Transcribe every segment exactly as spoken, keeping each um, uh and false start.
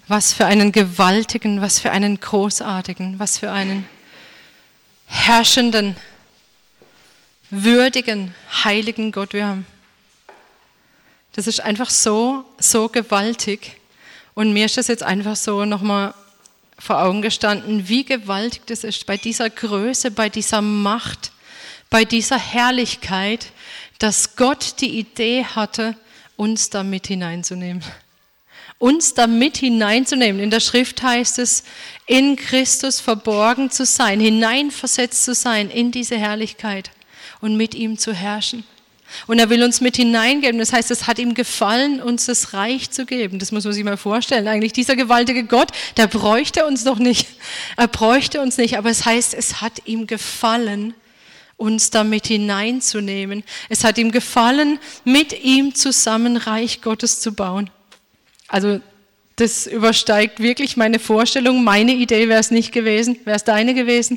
Was für einen gewaltigen, was für einen großartigen, was für einen herrschenden, würdigen, heiligen Gott wir haben. Das ist einfach so, so gewaltig. Und mir ist das jetzt einfach so nochmal vor Augen gestanden, wie gewaltig das ist, bei dieser Größe, bei dieser Macht, bei dieser Herrlichkeit, dass Gott die Idee hatte, uns da mit hineinzunehmen. Uns da mit hineinzunehmen. In der Schrift heißt es, in Christus verborgen zu sein, hineinversetzt zu sein in diese Herrlichkeit und mit ihm zu herrschen. Und er will uns mit hineingeben. Das heißt, es hat ihm gefallen, uns das Reich zu geben. Das muss man sich mal vorstellen. Eigentlich dieser gewaltige Gott, der bräuchte uns doch nicht. Er bräuchte uns nicht. Aber es heißt, es hat ihm gefallen, uns da mit hineinzunehmen. Es hat ihm gefallen, mit ihm zusammen Reich Gottes zu bauen. Also das übersteigt wirklich meine Vorstellung. Meine Idee wäre es nicht gewesen. Wäre es deine gewesen?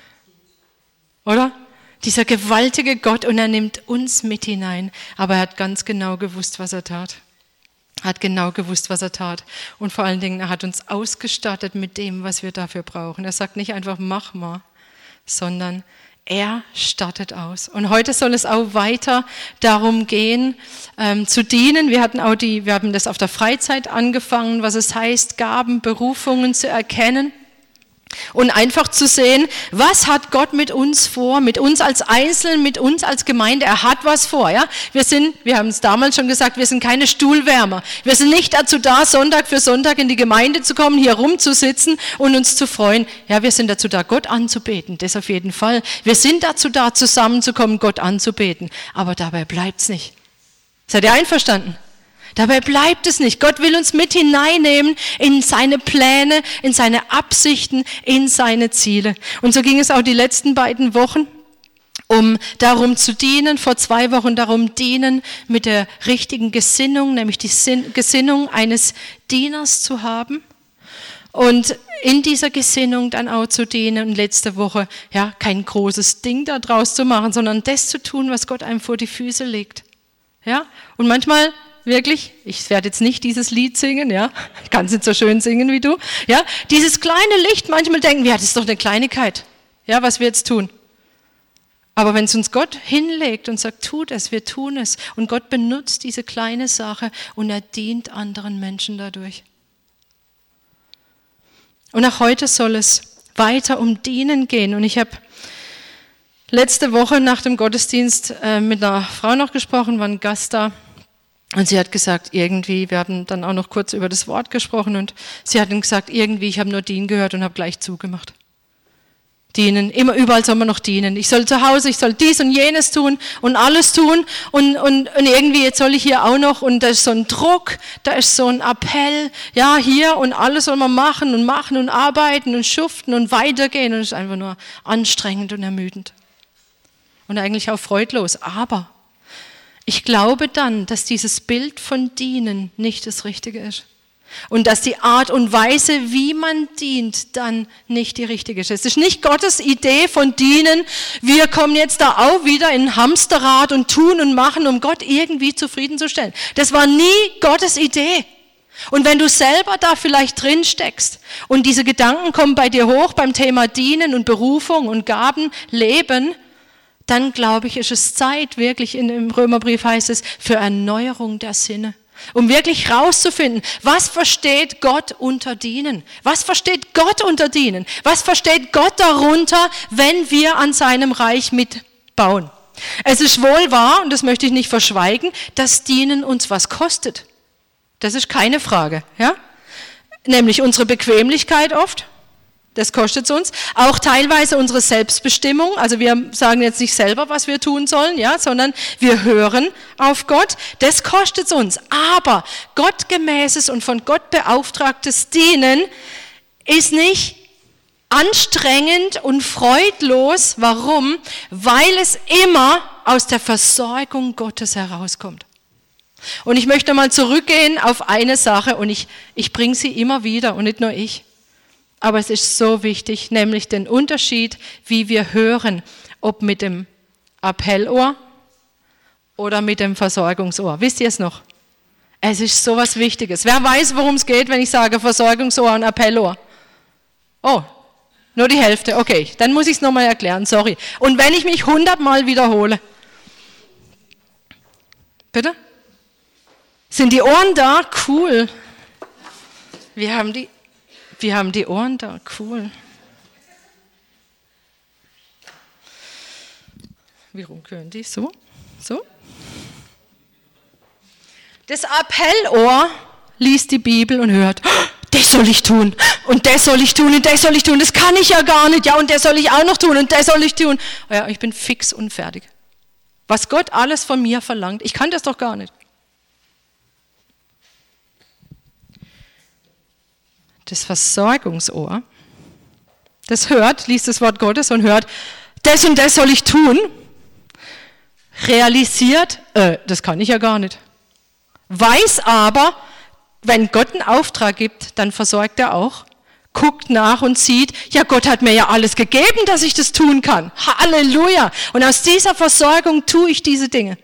Oder? Dieser gewaltige Gott, und er nimmt uns mit hinein. Aber er hat ganz genau gewusst, was er tat. Er hat genau gewusst, was er tat. Und vor allen Dingen, er hat uns ausgestattet mit dem, was wir dafür brauchen. Er sagt nicht einfach, mach mal, sondern er stattet aus. Und heute soll es auch weiter darum gehen, ähm, zu dienen. Wir hatten auch die, wir haben das auf der Freizeit angefangen, was es heißt, Gaben, Berufungen zu erkennen. Und einfach zu sehen, was hat Gott mit uns vor, mit uns als Einzelnen, mit uns als Gemeinde. Er hat was vor, ja. Wir sind, wir haben es damals schon gesagt, wir sind keine Stuhlwärmer. Wir sind nicht dazu da, Sonntag für Sonntag in die Gemeinde zu kommen, hier rumzusitzen und uns zu freuen. Ja, wir sind dazu da, Gott anzubeten, das auf jeden Fall. Wir sind dazu da, zusammenzukommen, Gott anzubeten. Aber dabei bleibt's nicht. Seid ihr einverstanden? Dabei bleibt es nicht. Gott will uns mit hineinnehmen in seine Pläne, in seine Absichten, in seine Ziele. Und so ging es auch die letzten beiden Wochen, um darum zu dienen, vor zwei Wochen darum dienen, mit der richtigen Gesinnung, nämlich die Gesinnung eines Dieners zu haben. Und in dieser Gesinnung dann auch zu dienen und letzte Woche, ja, kein großes Ding da draus zu machen, sondern das zu tun, was Gott einem vor die Füße legt. Ja, und manchmal wirklich, ich werde jetzt nicht dieses Lied singen, ja, ich kann es nicht so schön singen wie du, ja, dieses kleine Licht, manchmal denken wir, ja, das ist doch eine Kleinigkeit, ja, was wir jetzt tun. Aber wenn es uns Gott hinlegt und sagt, tut es, wir tun es, und Gott benutzt diese kleine Sache und er dient anderen Menschen dadurch. Und auch heute soll es weiter um Dienen gehen, und ich habe letzte Woche nach dem Gottesdienst äh, mit einer Frau noch gesprochen, war ein Gast da. Und sie hat gesagt, irgendwie, wir haben dann auch noch kurz über das Wort gesprochen, und sie hat dann gesagt, irgendwie, ich habe nur dienen gehört und habe gleich zugemacht. Dienen, immer überall soll man noch dienen. Ich soll zu Hause, ich soll dies und jenes tun und alles tun und, und, und irgendwie, jetzt soll ich hier auch noch, und da ist so ein Druck, da ist so ein Appell, ja, hier, und alles soll man machen und machen und arbeiten und schuften und weitergehen, und es ist einfach nur anstrengend und ermüdend. Und eigentlich auch freudlos, aber ich glaube dann, dass dieses Bild von Dienen nicht das Richtige ist. Und dass die Art und Weise, wie man dient, dann nicht die richtige ist. Es ist nicht Gottes Idee von Dienen, wir kommen jetzt da auch wieder in ein Hamsterrad und tun und machen, um Gott irgendwie zufriedenzustellen. Das war nie Gottes Idee. Und wenn du selber da vielleicht drin steckst und diese Gedanken kommen bei dir hoch beim Thema Dienen und Berufung und Gaben, Leben, dann glaube ich, ist es Zeit, wirklich, in, im Römerbrief heißt es, für Erneuerung der Sinne. Um wirklich rauszufinden, was versteht Gott unter Dienen? Was versteht Gott unter Dienen? Was versteht Gott darunter, wenn wir an seinem Reich mitbauen? Es ist wohl wahr, und das möchte ich nicht verschweigen, dass Dienen uns was kostet. Das ist keine Frage, ja? Nämlich unsere Bequemlichkeit oft. Das kostet es uns. Auch teilweise unsere Selbstbestimmung. Also wir sagen jetzt nicht selber, was wir tun sollen, ja, sondern wir hören auf Gott. Das kostet es uns. Aber gottgemäßes und von Gott beauftragtes Dienen ist nicht anstrengend und freudlos. Warum? Weil es immer aus der Versorgung Gottes herauskommt. Und ich möchte mal zurückgehen auf eine Sache, und ich, ich bringe sie immer wieder, und nicht nur ich. Aber es ist so wichtig, nämlich den Unterschied, wie wir hören, ob mit dem Appellohr oder mit dem Versorgungsohr. Wisst ihr es noch? Es ist so was Wichtiges. Wer weiß, worum es geht, wenn ich sage Versorgungsohr und Appellohr? Oh, nur die Hälfte. Okay, dann muss ich es nochmal erklären, sorry. Und wenn ich mich hundertmal wiederhole? Bitte? Sind die Ohren da? Cool. Wir haben die, wir haben die Ohren da. Cool. Wie rum können die? So? So? Das Appellohr liest die Bibel und hört, das soll ich tun und das soll ich tun und das soll ich tun, das kann ich ja gar nicht, ja und das soll ich auch noch tun und das soll ich tun. Ja, ich bin fix und fertig. Was Gott alles von mir verlangt, ich kann das doch gar nicht. Das Versorgungsohr, das hört, liest das Wort Gottes und hört, das und das soll ich tun, realisiert, äh, das kann ich ja gar nicht. Weiß aber, wenn Gott einen Auftrag gibt, dann versorgt er auch, guckt nach und sieht, ja Gott hat mir ja alles gegeben, dass ich das tun kann. Halleluja. Und aus dieser Versorgung tue ich diese Dinge.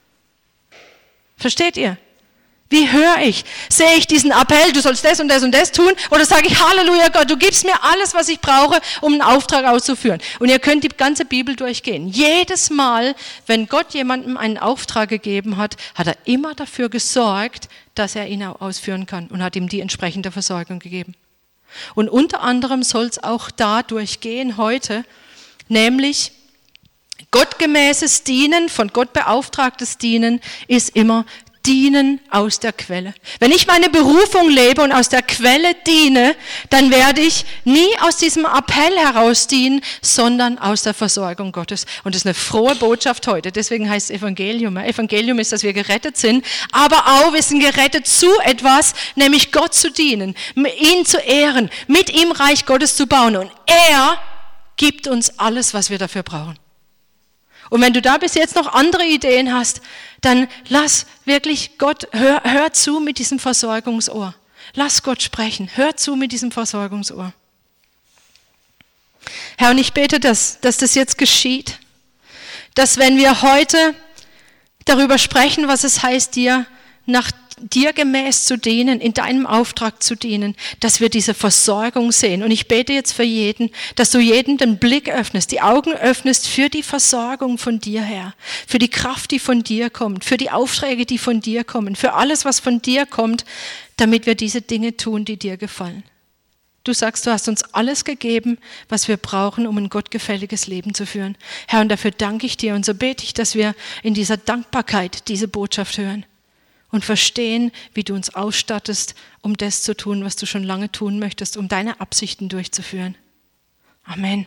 Versteht ihr? Wie höre ich? Sehe ich diesen Appell, du sollst das und das und das tun? Oder sage ich, Halleluja Gott, du gibst mir alles, was ich brauche, um einen Auftrag auszuführen. Und ihr könnt die ganze Bibel durchgehen. Jedes Mal, wenn Gott jemandem einen Auftrag gegeben hat, hat er immer dafür gesorgt, dass er ihn auch ausführen kann und hat ihm die entsprechende Versorgung gegeben. Und unter anderem soll es auch dadurch gehen heute, nämlich gottgemäßes Dienen, von Gott beauftragtes Dienen ist immer Dienen aus der Quelle. Wenn ich meine Berufung lebe und aus der Quelle diene, dann werde ich nie aus diesem Appell heraus dienen, sondern aus der Versorgung Gottes. Und das ist eine frohe Botschaft heute. Deswegen heißt es Evangelium. Evangelium ist, dass wir gerettet sind, aber auch wir sind gerettet zu etwas, nämlich Gott zu dienen, ihn zu ehren, mit ihm Reich Gottes zu bauen. Und er gibt uns alles, was wir dafür brauchen. Und wenn du da bis jetzt noch andere Ideen hast, dann lass wirklich Gott, hör, hör zu mit diesem Versorgungsohr. Lass Gott sprechen, hör zu mit diesem Versorgungsohr. Herr, und ich bete, dass, dass das jetzt geschieht, dass wenn wir heute darüber sprechen, was es heißt, dir nach dir gemäß zu dienen, in deinem Auftrag zu dienen, dass wir diese Versorgung sehen. Und ich bete jetzt für jeden, dass du jeden den Blick öffnest, die Augen öffnest für die Versorgung von dir, Herr, für die Kraft, die von dir kommt, für die Aufträge, die von dir kommen, für alles, was von dir kommt, damit wir diese Dinge tun, die dir gefallen. Du sagst, du hast uns alles gegeben, was wir brauchen, um ein gottgefälliges Leben zu führen. Herr, und dafür danke ich dir und so bete ich, dass wir in dieser Dankbarkeit diese Botschaft hören. Und verstehen, wie du uns ausstattest, um das zu tun, was du schon lange tun möchtest, um deine Absichten durchzuführen. Amen.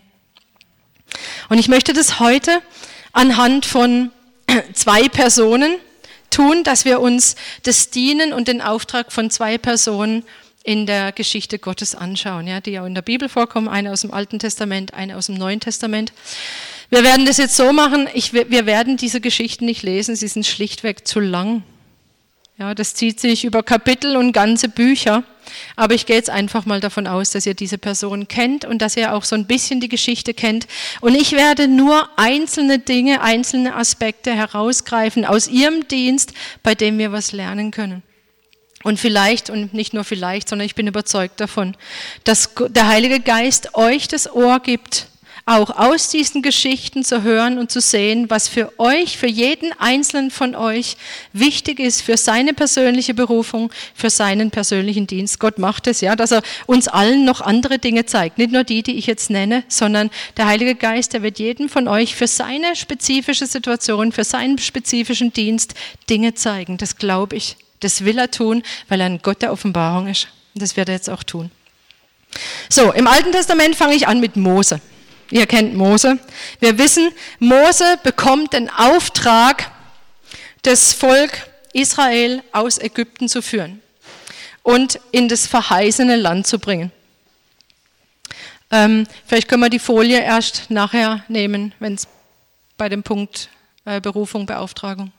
Und ich möchte das heute anhand von zwei Personen tun, dass wir uns das Dienen und den Auftrag von zwei Personen in der Geschichte Gottes anschauen, ja, die ja in der Bibel vorkommen, eine aus dem Alten Testament, eine aus dem Neuen Testament. Wir werden das jetzt so machen, ich, wir werden diese Geschichten nicht lesen, sie sind schlichtweg zu lang. Ja, das zieht sich über Kapitel und ganze Bücher, aber ich gehe jetzt einfach mal davon aus, dass ihr diese Person kennt und dass ihr auch so ein bisschen die Geschichte kennt. Und ich werde nur einzelne Dinge, einzelne Aspekte herausgreifen aus ihrem Dienst, bei dem wir was lernen können. Und vielleicht, und nicht nur vielleicht, sondern ich bin überzeugt davon, dass der Heilige Geist euch das Ohr gibt, auch aus diesen Geschichten zu hören und zu sehen, was für euch, für jeden Einzelnen von euch wichtig ist für seine persönliche Berufung, für seinen persönlichen Dienst. Gott macht es, ja, dass er uns allen noch andere Dinge zeigt. Nicht nur die, die ich jetzt nenne, sondern der Heilige Geist, der wird jedem von euch für seine spezifische Situation, für seinen spezifischen Dienst Dinge zeigen. Das glaube ich. Das will er tun, weil er ein Gott der Offenbarung ist. Und das wird er jetzt auch tun. So, im Alten Testament fange ich an mit Mose. Ihr kennt Mose. Wir wissen, Mose bekommt den Auftrag, das Volk Israel aus Ägypten zu führen und in das verheißene Land zu bringen. Ähm, vielleicht können wir die Folie erst nachher nehmen, wenn es bei dem Punkt äh, Berufung, Beauftragung.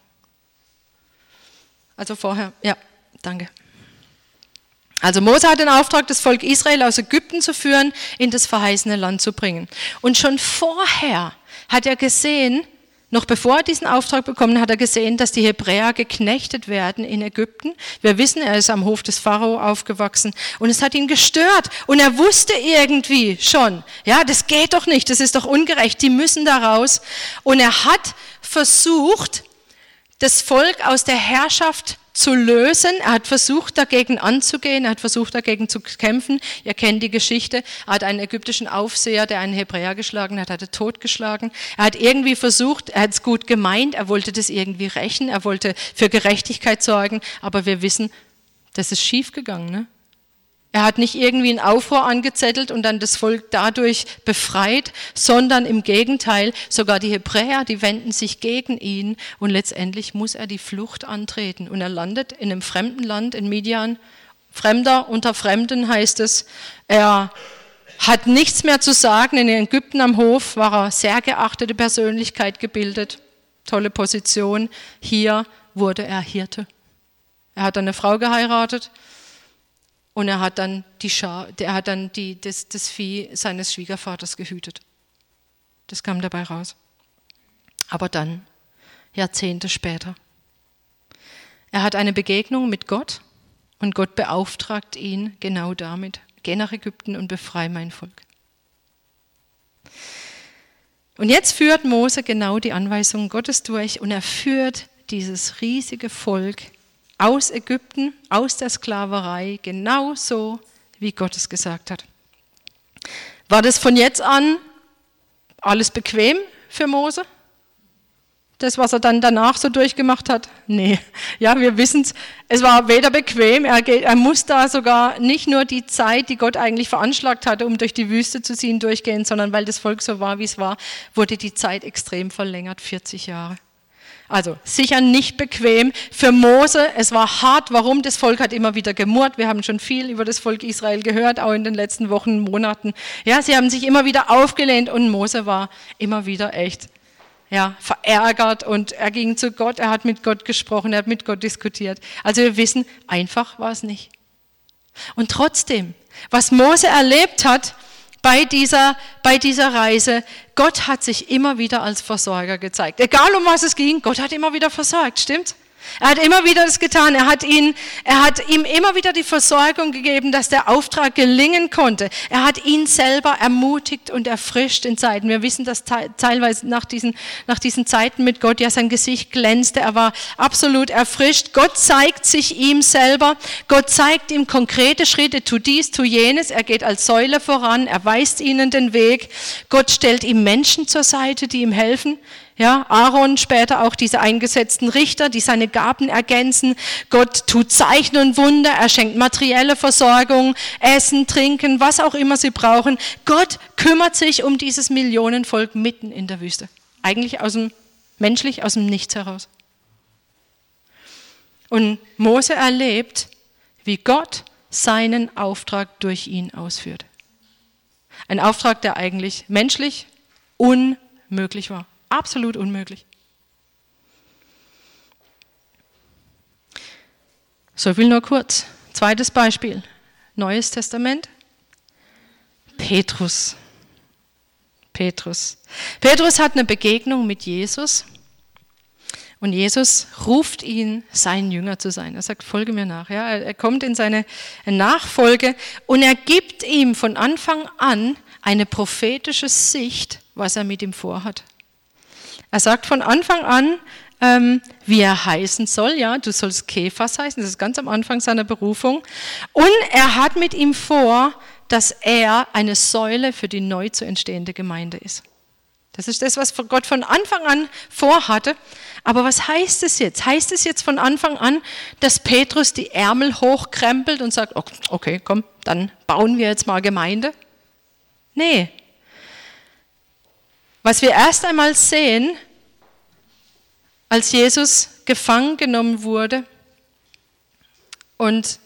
Also vorher, ja, danke. Also Mose hat den Auftrag, das Volk Israel aus Ägypten zu führen, in das verheißene Land zu bringen. Und schon vorher hat er gesehen, noch bevor er diesen Auftrag bekommen hat, hat er gesehen, dass die Hebräer geknechtet werden in Ägypten. Wir wissen, er ist am Hof des Pharao aufgewachsen und es hat ihn gestört. Und er wusste irgendwie schon, ja, das geht doch nicht, das ist doch ungerecht, die müssen da raus. Und er hat versucht, das Volk aus der Herrschaft zu lösen. Er hat versucht, dagegen anzugehen, er hat versucht, dagegen zu kämpfen. Ihr kennt die Geschichte. Er hat einen ägyptischen Aufseher, der einen Hebräer geschlagen hat, hat er totgeschlagen. Er hat irgendwie versucht, er hat es gut gemeint, er wollte das irgendwie rächen, er wollte für Gerechtigkeit sorgen, aber wir wissen, das ist schiefgegangen, ne? Er hat nicht irgendwie einen Aufruhr angezettelt und dann das Volk dadurch befreit, sondern im Gegenteil, sogar die Hebräer, die wenden sich gegen ihn und letztendlich muss er die Flucht antreten. Und er landet in einem fremden Land, in Midian. Fremder unter Fremden heißt es. Er hat nichts mehr zu sagen. In Ägypten am Hof war er sehr geachtete Persönlichkeit gebildet, tolle Position. Hier wurde er Hirte. Er hat eine Frau geheiratet. Und er hat dann, die Schar, er hat dann die, das, das Vieh seines Schwiegervaters gehütet. Das kam dabei raus. Aber dann, Jahrzehnte später, er hat eine Begegnung mit Gott und Gott beauftragt ihn genau damit. Geh nach Ägypten und befreie mein Volk. Und jetzt führt Mose genau die Anweisungen Gottes durch und er führt dieses riesige Volk aus Ägypten, aus der Sklaverei, genauso wie Gott es gesagt hat. War das von jetzt an alles bequem für Mose? Das, was er dann danach so durchgemacht hat? Nee, ja, wir wissen es, es war weder bequem, er, geht, er muss da sogar nicht nur die Zeit, die Gott eigentlich veranschlagt hatte, um durch die Wüste zu ziehen, durchgehen, sondern weil das Volk so war, wie es war, wurde die Zeit extrem verlängert, vierzig Jahre. Also sicher nicht bequem für Mose, es war hart. Warum? Das Volk hat immer wieder gemurrt. Wir haben schon viel über das Volk Israel gehört, auch in den letzten Wochen, Monaten. Ja, sie haben sich immer wieder aufgelehnt und Mose war immer wieder echt ja, verärgert und er ging zu Gott, er hat mit Gott gesprochen, er hat mit Gott diskutiert. Also wir wissen, einfach war es nicht. Und trotzdem, was Mose erlebt hat, Bei dieser, bei dieser Reise, Gott hat sich immer wieder als Versorger gezeigt. Egal um was es ging, Gott hat immer wieder versorgt, stimmt's? Er hat immer wieder das getan. Er hat, ihn, er hat ihm immer wieder die Versorgung gegeben, dass der Auftrag gelingen konnte. Er hat ihn selber ermutigt und erfrischt in Zeiten. Wir wissen, dass teilweise nach diesen, nach diesen Zeiten mit Gott ja sein Gesicht glänzte. Er war absolut erfrischt. Gott zeigt sich ihm selber. Gott zeigt ihm konkrete Schritte. Tu dies, tu jenes. Er geht als Säule voran. Er weist ihnen den Weg. Gott stellt ihm Menschen zur Seite, die ihm helfen. Ja, Aaron, später auch diese eingesetzten Richter, die seine Gaben ergänzen. Gott tut Zeichen und Wunder, er schenkt materielle Versorgung, Essen, Trinken, was auch immer sie brauchen. Gott kümmert sich um dieses Millionenvolk mitten in der Wüste. Eigentlich aus dem, menschlich aus dem Nichts heraus. Und Mose erlebt, wie Gott seinen Auftrag durch ihn ausführt. Ein Auftrag, der eigentlich menschlich unmöglich war. Absolut unmöglich. So viel nur kurz. Zweites Beispiel. Neues Testament. Petrus. Petrus. Petrus hat eine Begegnung mit Jesus und Jesus ruft ihn, sein Jünger zu sein. Er sagt, folge mir nach. Ja, er kommt in seine Nachfolge und er gibt ihm von Anfang an eine prophetische Sicht, was er mit ihm vorhat. Er sagt von Anfang an, ähm, wie er heißen soll. Ja, du sollst Kephas heißen, das ist ganz am Anfang seiner Berufung. Und er hat mit ihm vor, dass er eine Säule für die neu zu entstehende Gemeinde ist. Das ist das, was Gott von Anfang an vorhatte. Aber was heißt es jetzt? Heißt es jetzt von Anfang an, dass Petrus die Ärmel hochkrempelt und sagt, okay, komm, dann bauen wir jetzt mal Gemeinde? Nee. Was wir erst einmal sehen, als Jesus gefangen genommen wurde und,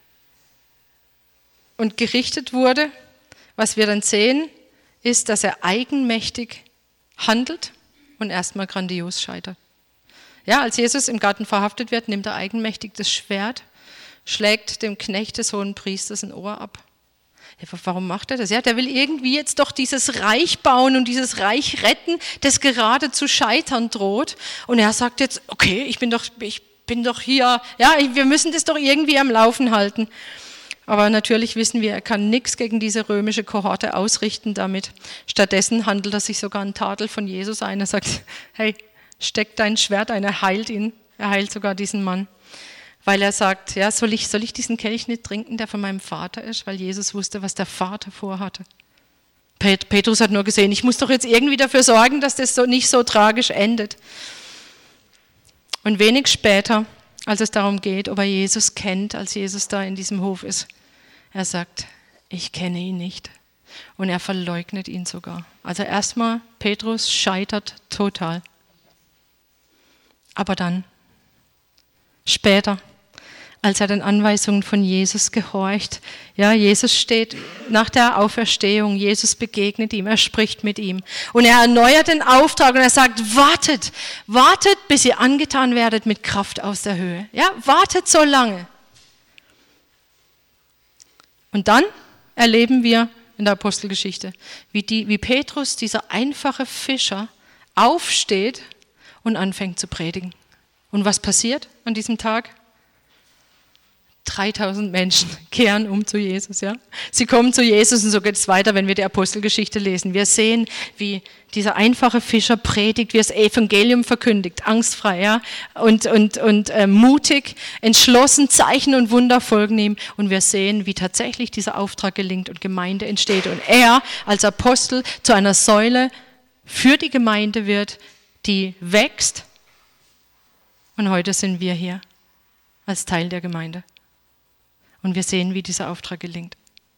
und gerichtet wurde, was wir dann sehen, ist, dass er eigenmächtig handelt und erstmal grandios scheitert. Ja, als Jesus im Garten verhaftet wird, nimmt er eigenmächtig das Schwert, schlägt dem Knecht des Hohenpriesters ein Ohr ab. Warum macht er das? Ja, der will irgendwie jetzt doch dieses Reich bauen und dieses Reich retten, das gerade zu scheitern droht. Und er sagt jetzt, okay, ich bin doch, ich bin doch hier, ja, wir müssen das doch irgendwie am Laufen halten. Aber natürlich wissen wir, er kann nichts gegen diese römische Kohorte ausrichten damit. Stattdessen handelt er sich sogar einen Tadel von Jesus ein. Er sagt, hey, steck dein Schwert ein, er heilt ihn. Er heilt sogar diesen Mann. Weil er sagt, ja, soll ich, soll ich diesen Kelch nicht trinken, der von meinem Vater ist? Weil Jesus wusste, was der Vater vorhatte. Pet- Petrus hat nur gesehen, ich muss doch jetzt irgendwie dafür sorgen, dass das so nicht so tragisch endet. Und wenig später, als es darum geht, ob er Jesus kennt, als Jesus da in diesem Hof ist, er sagt, ich kenne ihn nicht. Und er verleugnet ihn sogar. Also erstmal, Petrus scheitert total. Aber dann, später, als er den Anweisungen von Jesus gehorcht, ja, Jesus steht nach der Auferstehung, Jesus begegnet ihm, er spricht mit ihm. Und er erneuert den Auftrag und er sagt, wartet, wartet, bis ihr angetan werdet mit Kraft aus der Höhe. Ja, wartet so lange. Und dann erleben wir in der Apostelgeschichte, wie, die, wie Petrus, dieser einfache Fischer, aufsteht und anfängt zu predigen. Und was passiert an diesem Tag? dreitausend Menschen kehren um zu Jesus. Ja? Sie kommen zu Jesus und so geht es weiter, wenn wir die Apostelgeschichte lesen. Wir sehen, wie dieser einfache Fischer predigt, wie er das Evangelium verkündigt, angstfrei, ja? und, und, und äh, mutig, entschlossen, Zeichen und Wunder folgen ihm. Und wir sehen, wie tatsächlich dieser Auftrag gelingt und Gemeinde entsteht. Und er als Apostel zu einer Säule für die Gemeinde wird, die wächst. Und heute sind wir hier als Teil der Gemeinde. Und wir sehen, wie dieser Auftrag gelingt.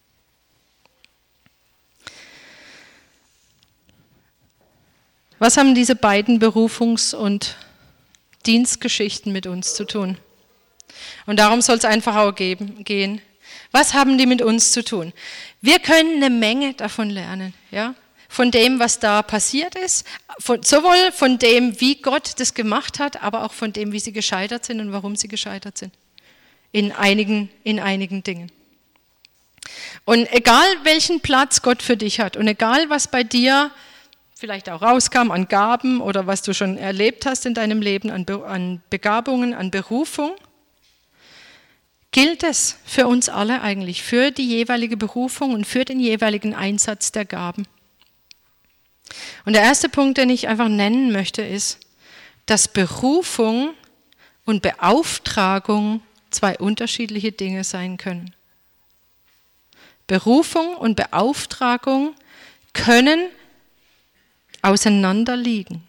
Was haben diese beiden Berufungs- und Dienstgeschichten mit uns zu tun? Und darum soll es einfach auch geben, gehen. Was haben die mit uns zu tun? Wir können eine Menge davon lernen, ja? Von dem, was da passiert ist, von, sowohl von dem, wie Gott das gemacht hat, aber auch von dem, wie sie gescheitert sind und warum sie gescheitert sind. In einigen, in einigen Dingen. Und egal, welchen Platz Gott für dich hat und egal, was bei dir vielleicht auch rauskam an Gaben oder was du schon erlebt hast in deinem Leben an, Be- an Begabungen, an Berufung, gilt es für uns alle eigentlich, für die jeweilige Berufung und für den jeweiligen Einsatz der Gaben. Und der erste Punkt, den ich einfach nennen möchte, ist, dass Berufung und Beauftragung zwei unterschiedliche Dinge sein können. Berufung und Beauftragung können auseinanderliegen.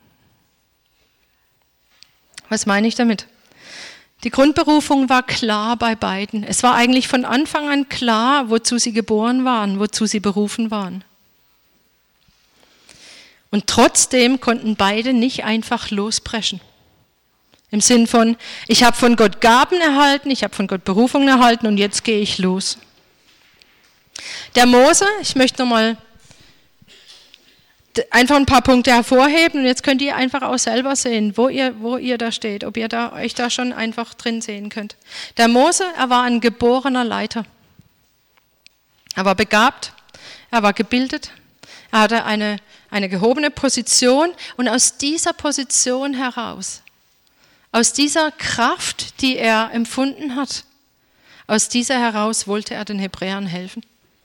Was meine ich damit? Die Grundberufung war klar bei beiden. Es war eigentlich von Anfang an klar, wozu sie geboren waren, wozu sie berufen waren. Und trotzdem konnten beide nicht einfach lospreschen. Im Sinn von, ich habe von Gott Gaben erhalten, ich habe von Gott Berufungen erhalten und jetzt gehe ich los. Der Mose, ich möchte nochmal einfach ein paar Punkte hervorheben und jetzt könnt ihr einfach auch selber sehen, wo ihr, wo ihr da steht, ob ihr da, euch da schon einfach drin sehen könnt. Der Mose, er war ein geborener Leiter. Er war begabt, er war gebildet, er hatte eine, eine gehobene Position und aus dieser Position heraus, aus dieser Kraft, die er empfunden hat, aus dieser heraus wollte er den Hebräern helfen.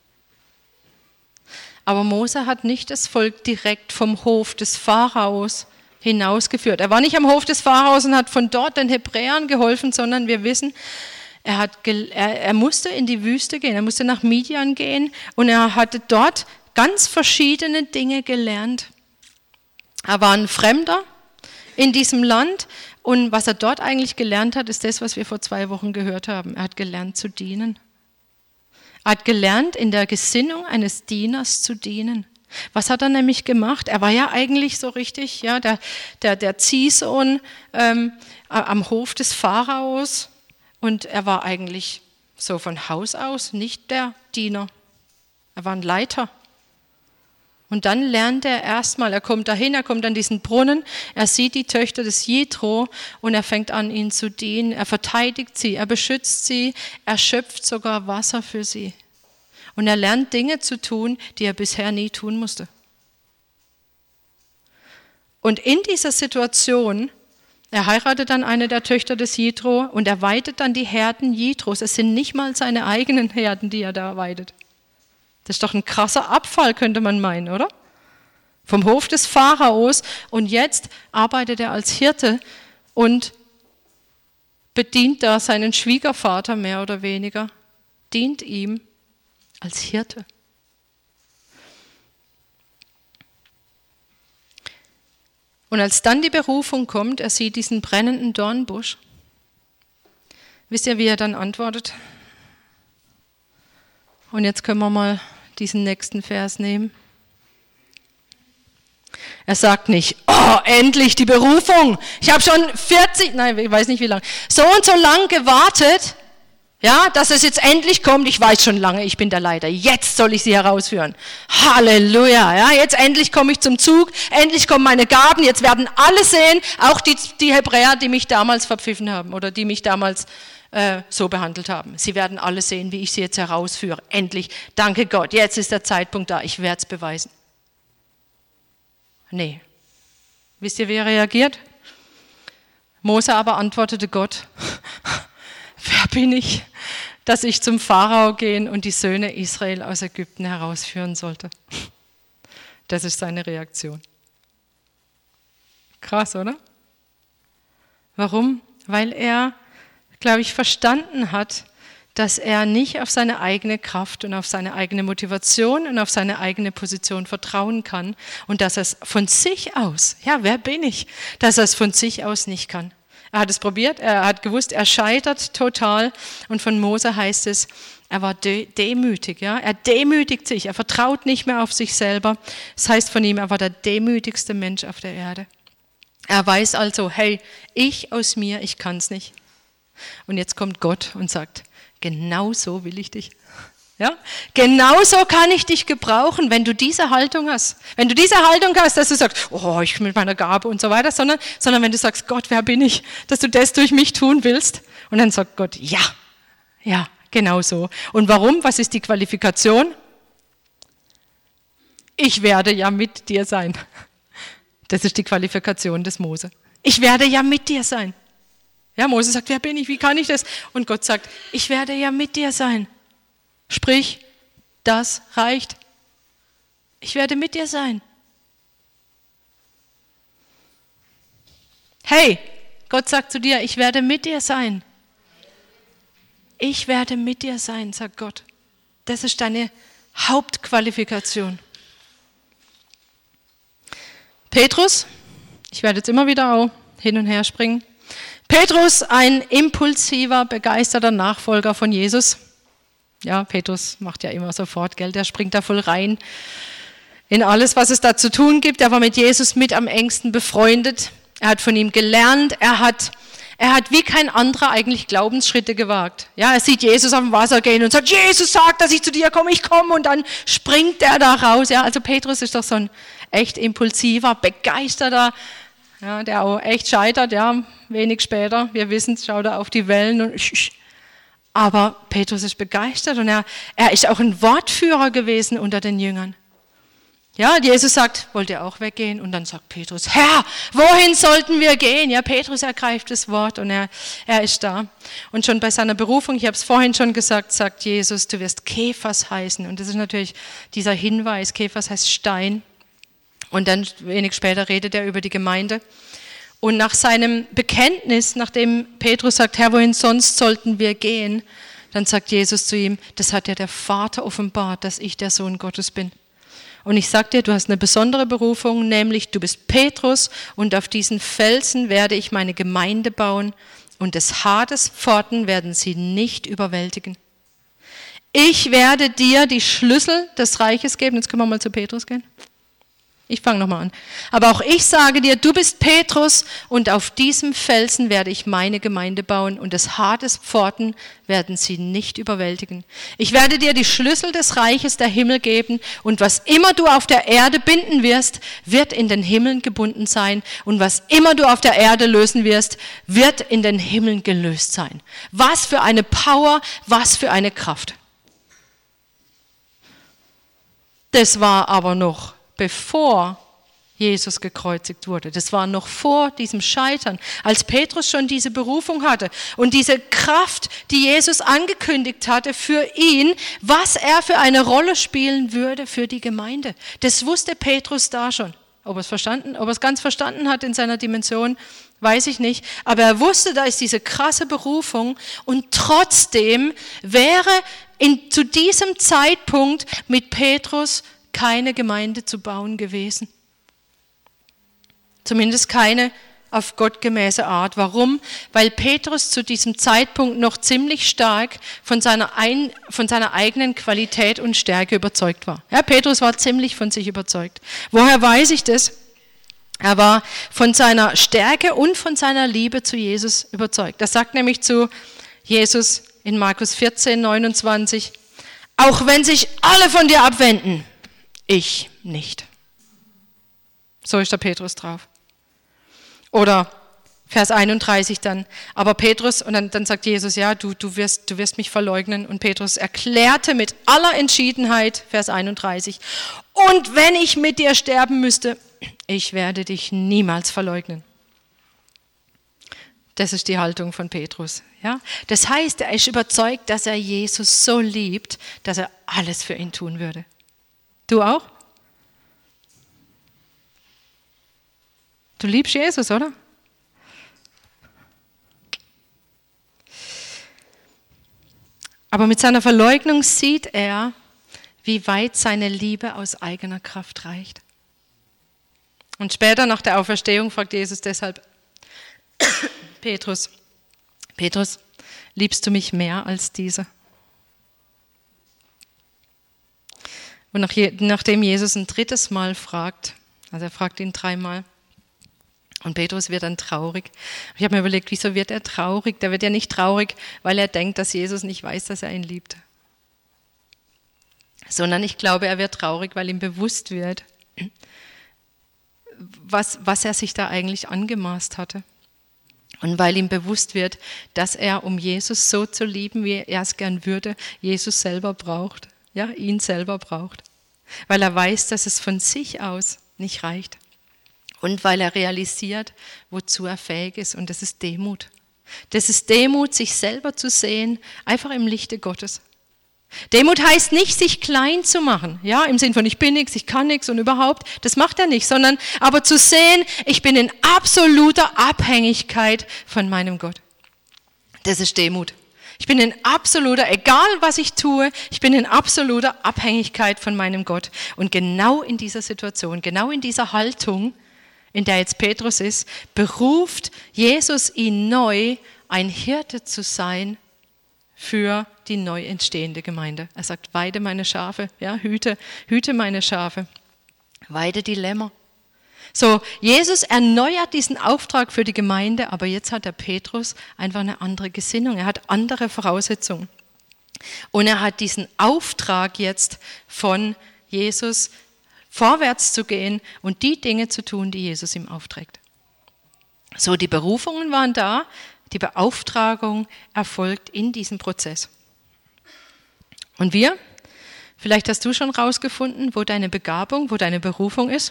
Aber Mose hat nicht das Volk direkt vom Hof des Pharaos hinausgeführt. Er war nicht am Hof des Pharaos und hat von dort den Hebräern geholfen, sondern wir wissen, er, hat, er, er musste in die Wüste gehen, er musste nach Midian gehen und er hatte dort ganz verschiedene Dinge gelernt. Er war ein Fremder in diesem Land und was er dort eigentlich gelernt hat, ist das, was wir vor zwei Wochen gehört haben. Er hat gelernt zu dienen. Er hat gelernt, in der Gesinnung eines Dieners zu dienen. Was hat er nämlich gemacht? Er war ja eigentlich so richtig, ja, der, der, der Ziehsohn ähm, am Hof des Pharaos und er war eigentlich so von Haus aus nicht der Diener. Er war ein Leiter. Und dann lernt er erstmal, er kommt dahin, er kommt an diesen Brunnen, er sieht die Töchter des Jethro und er fängt an, ihnen zu dienen. Er verteidigt sie, er beschützt sie, er schöpft sogar Wasser für sie. Und er lernt Dinge zu tun, die er bisher nie tun musste. Und in dieser Situation, er heiratet dann eine der Töchter des Jitro und er weidet dann die Herden Jitros. Es sind nicht mal seine eigenen Herden, die er da weidet. Das ist doch ein krasser Abfall, könnte man meinen, oder? Vom Hof des Pharaos, und jetzt arbeitet er als Hirte und bedient da seinen Schwiegervater mehr oder weniger, dient ihm als Hirte. Und als dann die Berufung kommt, er sieht diesen brennenden Dornbusch. Wisst ihr, wie er dann antwortet? Und jetzt können wir mal diesen nächsten Vers nehmen. Er sagt nicht, oh, endlich die Berufung. Ich habe schon vierzig, nein, ich weiß nicht wie lange, so und so lang gewartet, ja, dass es jetzt endlich kommt. Ich weiß schon lange, ich bin der Leiter. Jetzt soll ich sie herausführen. Halleluja, ja, jetzt endlich komme ich zum Zug. Endlich kommen meine Gaben. Jetzt werden alle sehen, auch die, die Hebräer, die mich damals verpfiffen haben oder die mich damals äh, so behandelt haben. Sie werden alle sehen, wie ich sie jetzt herausführe. Endlich, danke Gott, jetzt ist der Zeitpunkt da. Ich werde es beweisen. Nee. Wisst ihr, wie er reagiert? Mose aber antwortete Gott, wer bin ich, dass ich zum Pharao gehen und die Söhne Israel aus Ägypten herausführen sollte? Das ist seine Reaktion. Krass, oder? Warum? Weil er, glaube ich, verstanden hat, dass er nicht auf seine eigene Kraft und auf seine eigene Motivation und auf seine eigene Position vertrauen kann und dass er es von sich aus, ja, wer bin ich, dass er es von sich aus nicht kann. Er hat es probiert, er hat gewusst, er scheitert total, und von Mose heißt es, er war de- demütig, ja, er demütigt sich, er vertraut nicht mehr auf sich selber. Das heißt von ihm, er war der demütigste Mensch auf der Erde. Er weiß also, hey, ich aus mir, ich kann es nicht. Und jetzt kommt Gott und sagt, genau so will ich dich. Ja? Genau so kann ich dich gebrauchen, wenn du diese Haltung hast. Wenn du diese Haltung hast, dass du sagst, oh, ich mit meiner Gabe und so weiter, sondern, sondern wenn du sagst, Gott, wer bin ich, dass du das durch mich tun willst. Und dann sagt Gott, ja, ja, genau so. Und warum? Was ist die Qualifikation? Ich werde ja mit dir sein. Das ist die Qualifikation des Mose. Ich werde ja mit dir sein. Ja, Mose sagt, wer bin ich, wie kann ich das? Und Gott sagt, ich werde ja mit dir sein. Sprich, das reicht. Ich werde mit dir sein. Hey, Gott sagt zu dir, ich werde mit dir sein. Ich werde mit dir sein, sagt Gott. Das ist deine Hauptqualifikation. Petrus, ich werde jetzt immer wieder auch hin und her springen. Petrus, ein impulsiver, begeisterter Nachfolger von Jesus. Ja, Petrus macht ja immer sofort, gell? Der springt da voll rein in alles, was es da zu tun gibt. Er war mit Jesus mit am engsten befreundet. Er hat von ihm gelernt. Er hat, er hat wie kein anderer eigentlich Glaubensschritte gewagt. Ja, er sieht Jesus auf dem Wasser gehen und sagt, Jesus sagt, dass ich zu dir komme, ich komme. Und dann springt er da raus. Ja, also Petrus ist doch so ein echt impulsiver, begeisterter, ja, der auch echt scheitert, ja, wenig später. Wir wissen es, schaut er auf die Wellen und aber Petrus ist begeistert und er, er ist auch ein Wortführer gewesen unter den Jüngern. Ja, Jesus sagt, wollt ihr auch weggehen? Und dann sagt Petrus, Herr, wohin sollten wir gehen? Ja, Petrus ergreift das Wort und er, er ist da. Und schon bei seiner Berufung, ich habe es vorhin schon gesagt, sagt Jesus, du wirst Kephas heißen. Und das ist natürlich dieser Hinweis, Kephas heißt Stein. Und dann wenig später redet er über die Gemeinde. Und nach seinem Bekenntnis, nachdem Petrus sagt, Herr, wohin sonst sollten wir gehen, dann sagt Jesus zu ihm, das hat ja der Vater offenbart, dass ich der Sohn Gottes bin. Und ich sage dir, du hast eine besondere Berufung, nämlich du bist Petrus und auf diesen Felsen werde ich meine Gemeinde bauen und des Hades Pforten werden sie nicht überwältigen. Ich werde dir die Schlüssel des Reiches geben. Jetzt können wir mal zu Petrus gehen. Ich fange nochmal an. Aber auch ich sage dir, du bist Petrus und auf diesem Felsen werde ich meine Gemeinde bauen und des Hades Pforten werden sie nicht überwältigen. Ich werde dir die Schlüssel des Reiches der Himmel geben und was immer du auf der Erde binden wirst, wird in den Himmeln gebunden sein und was immer du auf der Erde lösen wirst, wird in den Himmeln gelöst sein. Was für eine Power, was für eine Kraft. Das war aber noch bevor Jesus gekreuzigt wurde. Das war noch vor diesem Scheitern, als Petrus schon diese Berufung hatte und diese Kraft, die Jesus angekündigt hatte für ihn, was er für eine Rolle spielen würde für die Gemeinde. Das wusste Petrus da schon. Ob er es verstanden, ob er es ganz verstanden hat in seiner Dimension, weiß ich nicht. Aber er wusste, da ist diese krasse Berufung und trotzdem wäre in, zu diesem Zeitpunkt mit Petrus keine Gemeinde zu bauen gewesen. Zumindest keine auf gottgemäße Art. Warum? Weil Petrus zu diesem Zeitpunkt noch ziemlich stark von seiner, ein, von seiner eigenen Qualität und Stärke überzeugt war. Ja, Petrus war ziemlich von sich überzeugt. Woher weiß ich das? Er war von seiner Stärke und von seiner Liebe zu Jesus überzeugt. Das sagt nämlich zu Jesus in Markus vierzehn, neunundzwanzig, auch wenn sich alle von dir abwenden, ich nicht. So ist der Petrus drauf. Oder Vers einunddreißig dann, aber Petrus, und dann, dann sagt Jesus, ja, du, du, wirst, du wirst mich verleugnen. Und Petrus erklärte mit aller Entschiedenheit, Vers einunddreißig, und wenn ich mit dir sterben müsste, ich werde dich niemals verleugnen. Das ist die Haltung von Petrus. Ja? Das heißt, er ist überzeugt, dass er Jesus so liebt, dass er alles für ihn tun würde. Du auch? Du liebst Jesus, oder? Aber mit seiner Verleugnung sieht er, wie weit seine Liebe aus eigener Kraft reicht. Und später nach der Auferstehung fragt Jesus deshalb Petrus, Petrus, liebst du mich mehr als diese? Und nach je, nachdem Jesus ein drittes Mal fragt, also er fragt ihn dreimal, und Petrus wird dann traurig. Ich habe mir überlegt, wieso wird er traurig? Der wird ja nicht traurig, weil er denkt, dass Jesus nicht weiß, dass er ihn liebt. Sondern ich glaube, er wird traurig, weil ihm bewusst wird, was, was er sich da eigentlich angemaßt hatte. Und weil ihm bewusst wird, dass er, um Jesus so zu lieben, wie er es gern würde, Jesus selber braucht. Ja, ihn selber braucht. Weil er weiß, dass es von sich aus nicht reicht. Und weil er realisiert, wozu er fähig ist. Und das ist Demut. Das ist Demut, sich selber zu sehen, einfach im Lichte Gottes. Demut heißt nicht, sich klein zu machen, ja, im Sinn von ich bin nichts, ich kann nichts und überhaupt, das macht er nicht, sondern aber zu sehen, ich bin in absoluter Abhängigkeit von meinem Gott. Das ist Demut. Ich bin in absoluter, egal was ich tue, ich bin in absoluter Abhängigkeit von meinem Gott. Und genau in dieser Situation, genau in dieser Haltung, in der jetzt Petrus ist, beruft Jesus ihn neu, ein Hirte zu sein für die neu entstehende Gemeinde. Er sagt, weide meine Schafe, ja, hüte, hüte meine Schafe, weide die Lämmer. So, Jesus erneuert diesen Auftrag für die Gemeinde, aber jetzt hat der Petrus einfach eine andere Gesinnung, er hat andere Voraussetzungen. Und er hat diesen Auftrag jetzt von Jesus, vorwärts zu gehen und die Dinge zu tun, die Jesus ihm aufträgt. So, die Berufungen waren da, die Beauftragung erfolgt in diesem Prozess. Und wir? Vielleicht hast du schon rausgefunden, wo deine Begabung, wo deine Berufung ist.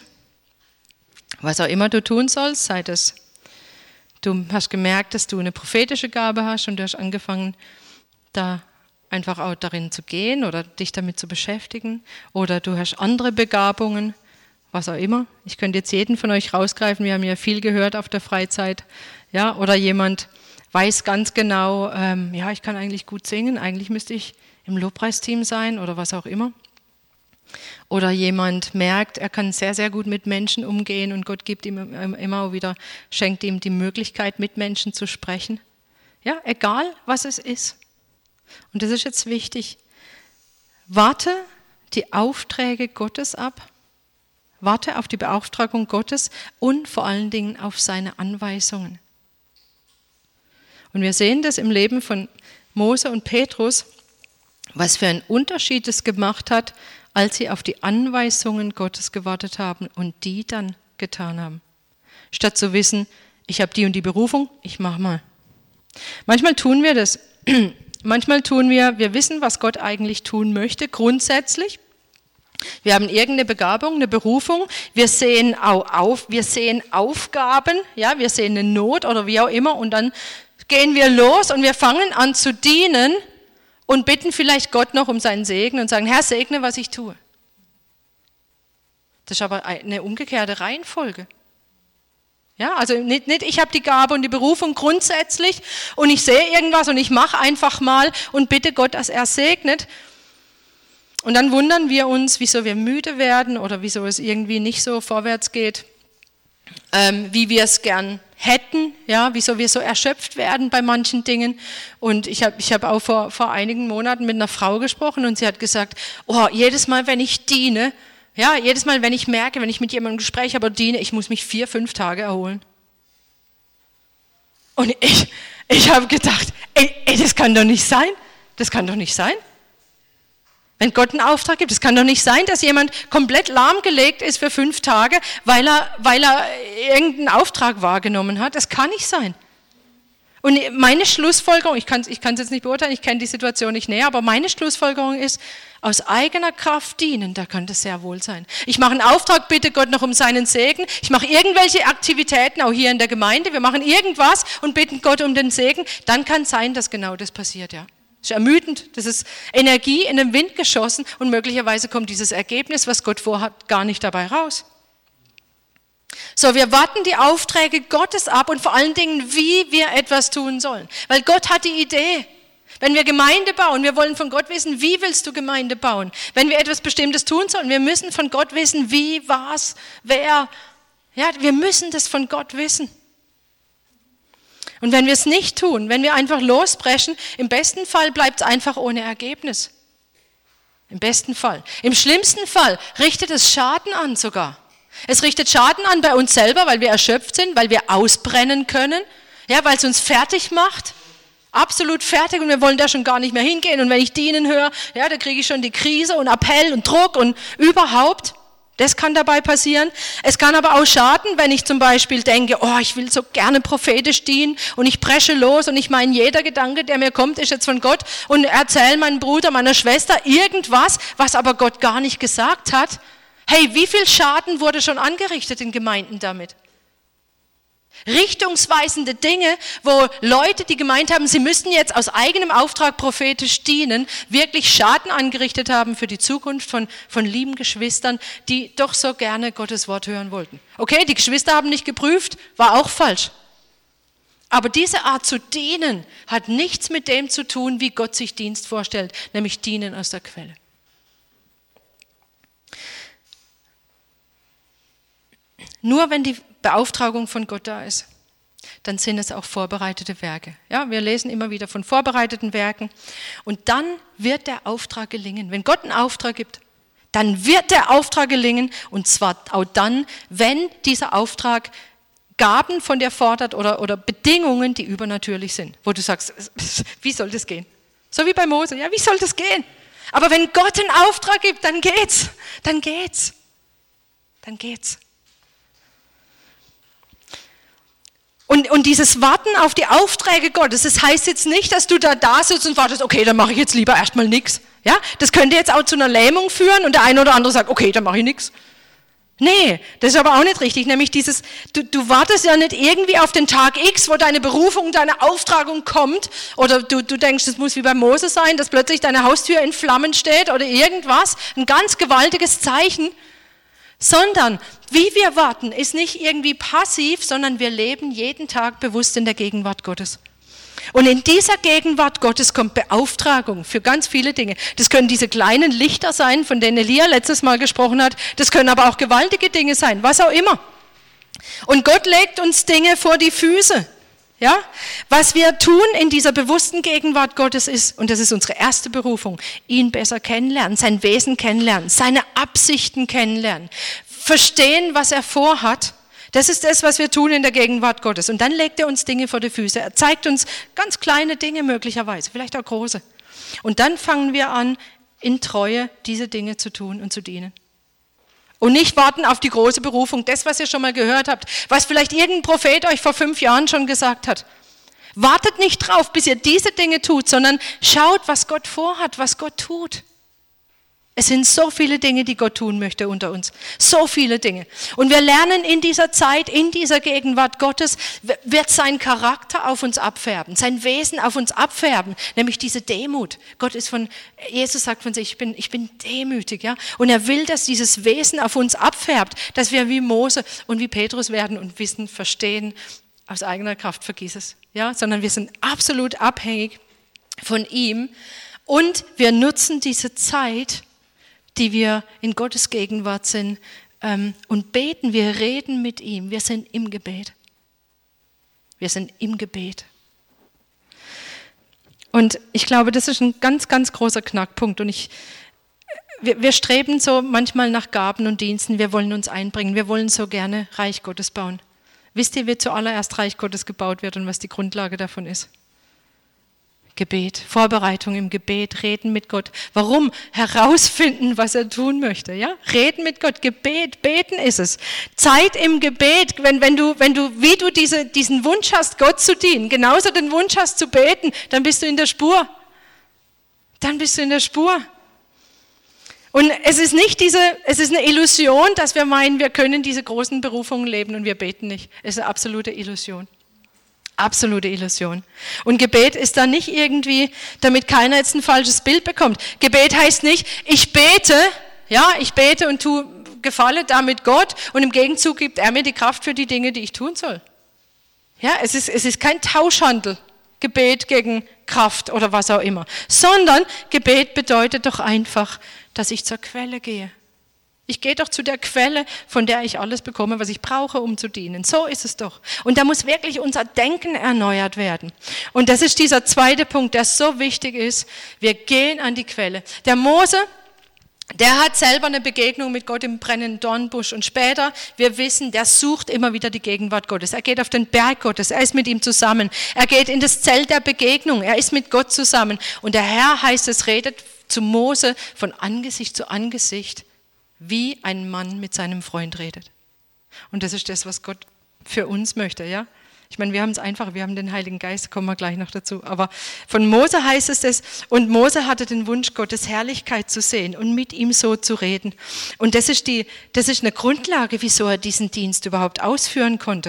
Was auch immer du tun sollst, sei das, du hast gemerkt, dass du eine prophetische Gabe hast und du hast angefangen, da einfach auch darin zu gehen oder dich damit zu beschäftigen. Oder du hast andere Begabungen, was auch immer. Ich könnte jetzt jeden von euch rausgreifen, wir haben ja viel gehört auf der Freizeit. Ja, oder jemand weiß ganz genau, ähm, ja, ich kann eigentlich gut singen, eigentlich müsste ich im Lobpreisteam sein oder was auch immer. Oder jemand merkt, er kann sehr, sehr gut mit Menschen umgehen und Gott gibt ihm immer wieder, schenkt ihm die Möglichkeit, mit Menschen zu sprechen. Ja, egal was es ist. Und das ist jetzt wichtig. Warte die Aufträge Gottes ab. Warte auf die Beauftragung Gottes und vor allen Dingen auf seine Anweisungen. Und wir sehen das im Leben von Mose und Petrus, was für einen Unterschied es gemacht hat, als sie auf die Anweisungen Gottes gewartet haben und die dann getan haben. Statt zu wissen, ich habe die und die Berufung, ich mache mal. Manchmal tun wir das. Manchmal tun wir, wir wissen, was Gott eigentlich tun möchte, grundsätzlich. Wir haben irgendeine Begabung, eine Berufung. Wir sehen auch auf, wir sehen Aufgaben, ja, wir sehen eine Not oder wie auch immer und dann gehen wir los und wir fangen an zu dienen und bitten vielleicht Gott noch um seinen Segen und sagen, Herr, segne, was ich tue. Das ist aber eine umgekehrte Reihenfolge. Ja, also nicht, nicht ich habe die Gabe und die Berufung grundsätzlich und ich sehe irgendwas und ich mache einfach mal und bitte Gott, dass er segnet. Und dann wundern wir uns, wieso wir müde werden oder wieso es irgendwie nicht so vorwärts geht, ähm, wie wir es gern hätten, ja, wieso wir so erschöpft werden bei manchen Dingen. Und ich habe ich hab auch vor, vor einigen Monaten mit einer Frau gesprochen und sie hat gesagt, oh, jedes Mal, wenn ich diene, ja, jedes Mal, wenn ich merke, wenn ich mit jemandem ein Gespräch habe oder diene, ich muss mich vier, fünf Tage erholen. Und ich, ich habe gedacht, ey, ey, das kann doch nicht sein. Das kann doch nicht sein. Wenn Gott einen Auftrag gibt, es kann doch nicht sein, dass jemand komplett lahmgelegt ist für fünf Tage, weil er, weil er irgendeinen Auftrag wahrgenommen hat. Das kann nicht sein. Und meine Schlussfolgerung, ich kann es ich kann es jetzt nicht beurteilen, ich kenne die Situation nicht näher, aber meine Schlussfolgerung ist, aus eigener Kraft dienen, da kann das sehr wohl sein. Ich mache einen Auftrag, bitte Gott noch um seinen Segen. Ich mache irgendwelche Aktivitäten, auch hier in der Gemeinde. Wir machen irgendwas und bitten Gott um den Segen. Dann kann es sein, dass genau das passiert, ja. Das ist ermüdend, das ist Energie in den Wind geschossen und möglicherweise kommt dieses Ergebnis, was Gott vorhat, gar nicht dabei raus. So, wir warten die Aufträge Gottes ab und vor allen Dingen, wie wir etwas tun sollen. Weil Gott hat die Idee. Wenn wir Gemeinde bauen, wir wollen von Gott wissen, wie willst du Gemeinde bauen? Wenn wir etwas Bestimmtes tun sollen, wir müssen von Gott wissen, wie, was, wer. Ja, wir müssen das von Gott wissen. Und wenn wir es nicht tun, wenn wir einfach losbrechen, im besten Fall bleibt es einfach ohne Ergebnis. Im besten Fall. Im schlimmsten Fall richtet es Schaden an sogar. Es richtet Schaden an bei uns selber, weil wir erschöpft sind, weil wir ausbrennen können, ja, weil es uns fertig macht. Absolut fertig und wir wollen da schon gar nicht mehr hingehen. Und wenn ich dienen höre, ja, da kriege ich schon die Krise und Appell und Druck und überhaupt. Das kann dabei passieren. Es kann aber auch schaden, wenn ich zum Beispiel denke, oh, ich will so gerne prophetisch dienen und ich presche los und ich meine, jeder Gedanke, der mir kommt, ist jetzt von Gott und erzähle meinem Bruder, meiner Schwester irgendwas, was aber Gott gar nicht gesagt hat. Hey, wie viel Schaden wurde schon angerichtet in Gemeinden damit? Richtungsweisende Dinge, wo Leute, die gemeint haben, sie müssten jetzt aus eigenem Auftrag prophetisch dienen, wirklich Schaden angerichtet haben für die Zukunft von, von lieben Geschwistern, die doch so gerne Gottes Wort hören wollten. Okay, die Geschwister haben nicht geprüft, war auch falsch. Aber diese Art zu dienen hat nichts mit dem zu tun, wie Gott sich Dienst vorstellt, nämlich dienen aus der Quelle. Nur wenn die Beauftragung von Gott da ist, dann sind es auch vorbereitete Werke. Ja, wir lesen immer wieder von vorbereiteten Werken und dann wird der Auftrag gelingen. Wenn Gott einen Auftrag gibt, dann wird der Auftrag gelingen und zwar auch dann, wenn dieser Auftrag Gaben von dir fordert oder, oder Bedingungen, die übernatürlich sind, wo du sagst, wie soll das gehen? So wie bei Mose, ja, wie soll das gehen? Aber wenn Gott einen Auftrag gibt, dann geht's, dann geht's, dann geht's. Und, und dieses Warten auf die Aufträge Gottes, das heißt jetzt nicht, dass du da da sitzt und wartest, okay, dann mache ich jetzt lieber erstmal nichts. Ja, das könnte jetzt auch zu einer Lähmung führen und der eine oder andere sagt, okay, dann mache ich nichts. Nee, das ist aber auch nicht richtig, nämlich dieses, du, du wartest ja nicht irgendwie auf den Tag X, wo deine Berufung, deine Auftragung kommt oder du, du denkst, das muss wie bei Mose sein, dass plötzlich deine Haustür in Flammen steht oder irgendwas, ein ganz gewaltiges Zeichen. Sondern, wie wir warten, ist nicht irgendwie passiv, sondern wir leben jeden Tag bewusst in der Gegenwart Gottes. Und in dieser Gegenwart Gottes kommt Beauftragung für ganz viele Dinge. Das können diese kleinen Lichter sein, von denen Elia letztes Mal gesprochen hat. Das können aber auch gewaltige Dinge sein, was auch immer. Und Gott legt uns Dinge vor die Füße. Ja? Was wir tun in dieser bewussten Gegenwart Gottes ist, und das ist unsere erste Berufung, ihn besser kennenlernen, sein Wesen kennenlernen, seine Absichten kennenlernen, verstehen, was er vorhat. Das ist das, was wir tun in der Gegenwart Gottes. Und dann legt er uns Dinge vor die Füße. Er zeigt uns ganz kleine Dinge möglicherweise, vielleicht auch große. Und dann fangen wir an, in Treue diese Dinge zu tun und zu dienen. Und nicht warten auf die große Berufung, das, was ihr schon mal gehört habt, was vielleicht irgendein Prophet euch vor fünf Jahren schon gesagt hat. Wartet nicht drauf, bis ihr diese Dinge tut, sondern schaut, was Gott vorhat, was Gott tut. Es sind so viele Dinge, die Gott tun möchte unter uns. So viele Dinge. Und wir lernen in dieser Zeit, in dieser Gegenwart Gottes, wird sein Charakter auf uns abfärben, sein Wesen auf uns abfärben, nämlich diese Demut. Gott ist von, Jesus sagt von sich, ich bin, ich bin demütig, ja. Und er will, dass dieses Wesen auf uns abfärbt, dass wir wie Mose und wie Petrus werden und wissen, verstehen, aus eigener Kraft vergiss es, ja. Sondern wir sind absolut abhängig von ihm und wir nutzen diese Zeit, die wir in Gottes Gegenwart sind ähm, und beten, wir reden mit ihm, wir sind im Gebet. Wir sind im Gebet. Und ich glaube, das ist ein ganz, ganz großer Knackpunkt und ich, wir, wir streben so manchmal nach Gaben und Diensten, wir wollen uns einbringen, wir wollen so gerne Reich Gottes bauen. Wisst ihr, wie zuallererst Reich Gottes gebaut wird und was die Grundlage davon ist? Gebet, Vorbereitung im Gebet, reden mit Gott. Warum? Herausfinden, was er tun möchte. Ja? Reden mit Gott, Gebet, beten ist es. Zeit im Gebet, wenn, wenn du, wenn du, wie du diese, diesen Wunsch hast, Gott zu dienen, genauso den Wunsch hast zu beten, dann bist du in der Spur. Dann bist du in der Spur. Und es ist nicht diese, es ist eine Illusion, dass wir meinen, wir können diese großen Berufungen leben und wir beten nicht. Es ist eine absolute Illusion. Absolute Illusion. Und Gebet ist dann nicht irgendwie, damit keiner jetzt ein falsches Bild bekommt. Gebet heißt nicht, ich bete, ja, ich bete und tu, gefalle damit Gott und im Gegenzug gibt er mir die Kraft für die Dinge, die ich tun soll. Ja, es ist, es ist kein Tauschhandel, Gebet gegen Kraft oder was auch immer, sondern Gebet bedeutet doch einfach, dass ich zur Quelle gehe. Ich gehe doch zu der Quelle, von der ich alles bekomme, was ich brauche, um zu dienen. So ist es doch. Und da muss wirklich unser Denken erneuert werden. Und das ist dieser zweite Punkt, der so wichtig ist. Wir gehen an die Quelle. Der Mose, der hat selber eine Begegnung mit Gott im brennenden Dornbusch. Und später, wir wissen, der sucht immer wieder die Gegenwart Gottes. Er geht auf den Berg Gottes, er ist mit ihm zusammen. Er geht in das Zelt der Begegnung, er ist mit Gott zusammen. Und der Herr, heißt es, redet zu Mose von Angesicht zu Angesicht, wie ein Mann mit seinem Freund redet. Und das ist das, was Gott für uns möchte, ja. Ich meine, wir haben es einfach, wir haben den Heiligen Geist, kommen wir gleich noch dazu. Aber von Mose heißt es das, und Mose hatte den Wunsch, Gottes Herrlichkeit zu sehen und mit ihm so zu reden. Und das ist, die, das ist eine Grundlage, wieso er diesen Dienst überhaupt ausführen konnte.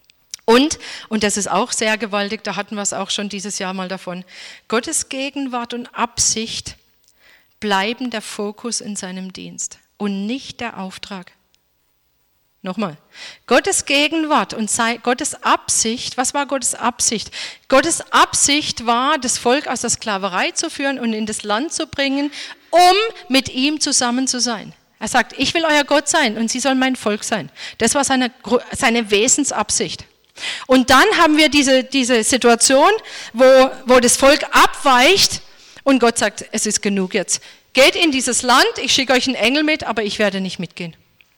Und, und das ist auch sehr gewaltig, da hatten wir es auch schon dieses Jahr mal davon, Gottes Gegenwart und Absicht bleiben der Fokus in seinem Dienst. Und nicht der Auftrag. Nochmal. Gottes Gegenwart und sei, Gottes Absicht, was war Gottes Absicht? Gottes Absicht war, das Volk aus der Sklaverei zu führen und in das Land zu bringen, um mit ihm zusammen zu sein. Er sagt, ich will euer Gott sein und sie sollen mein Volk sein. Das war seine, seine Wesensabsicht. Und dann haben wir diese, diese Situation, wo, wo das Volk abweicht und Gott sagt, es ist genug jetzt. Geht in dieses Land, ich schicke euch einen Engel mit, aber ich werde nicht mitgehen.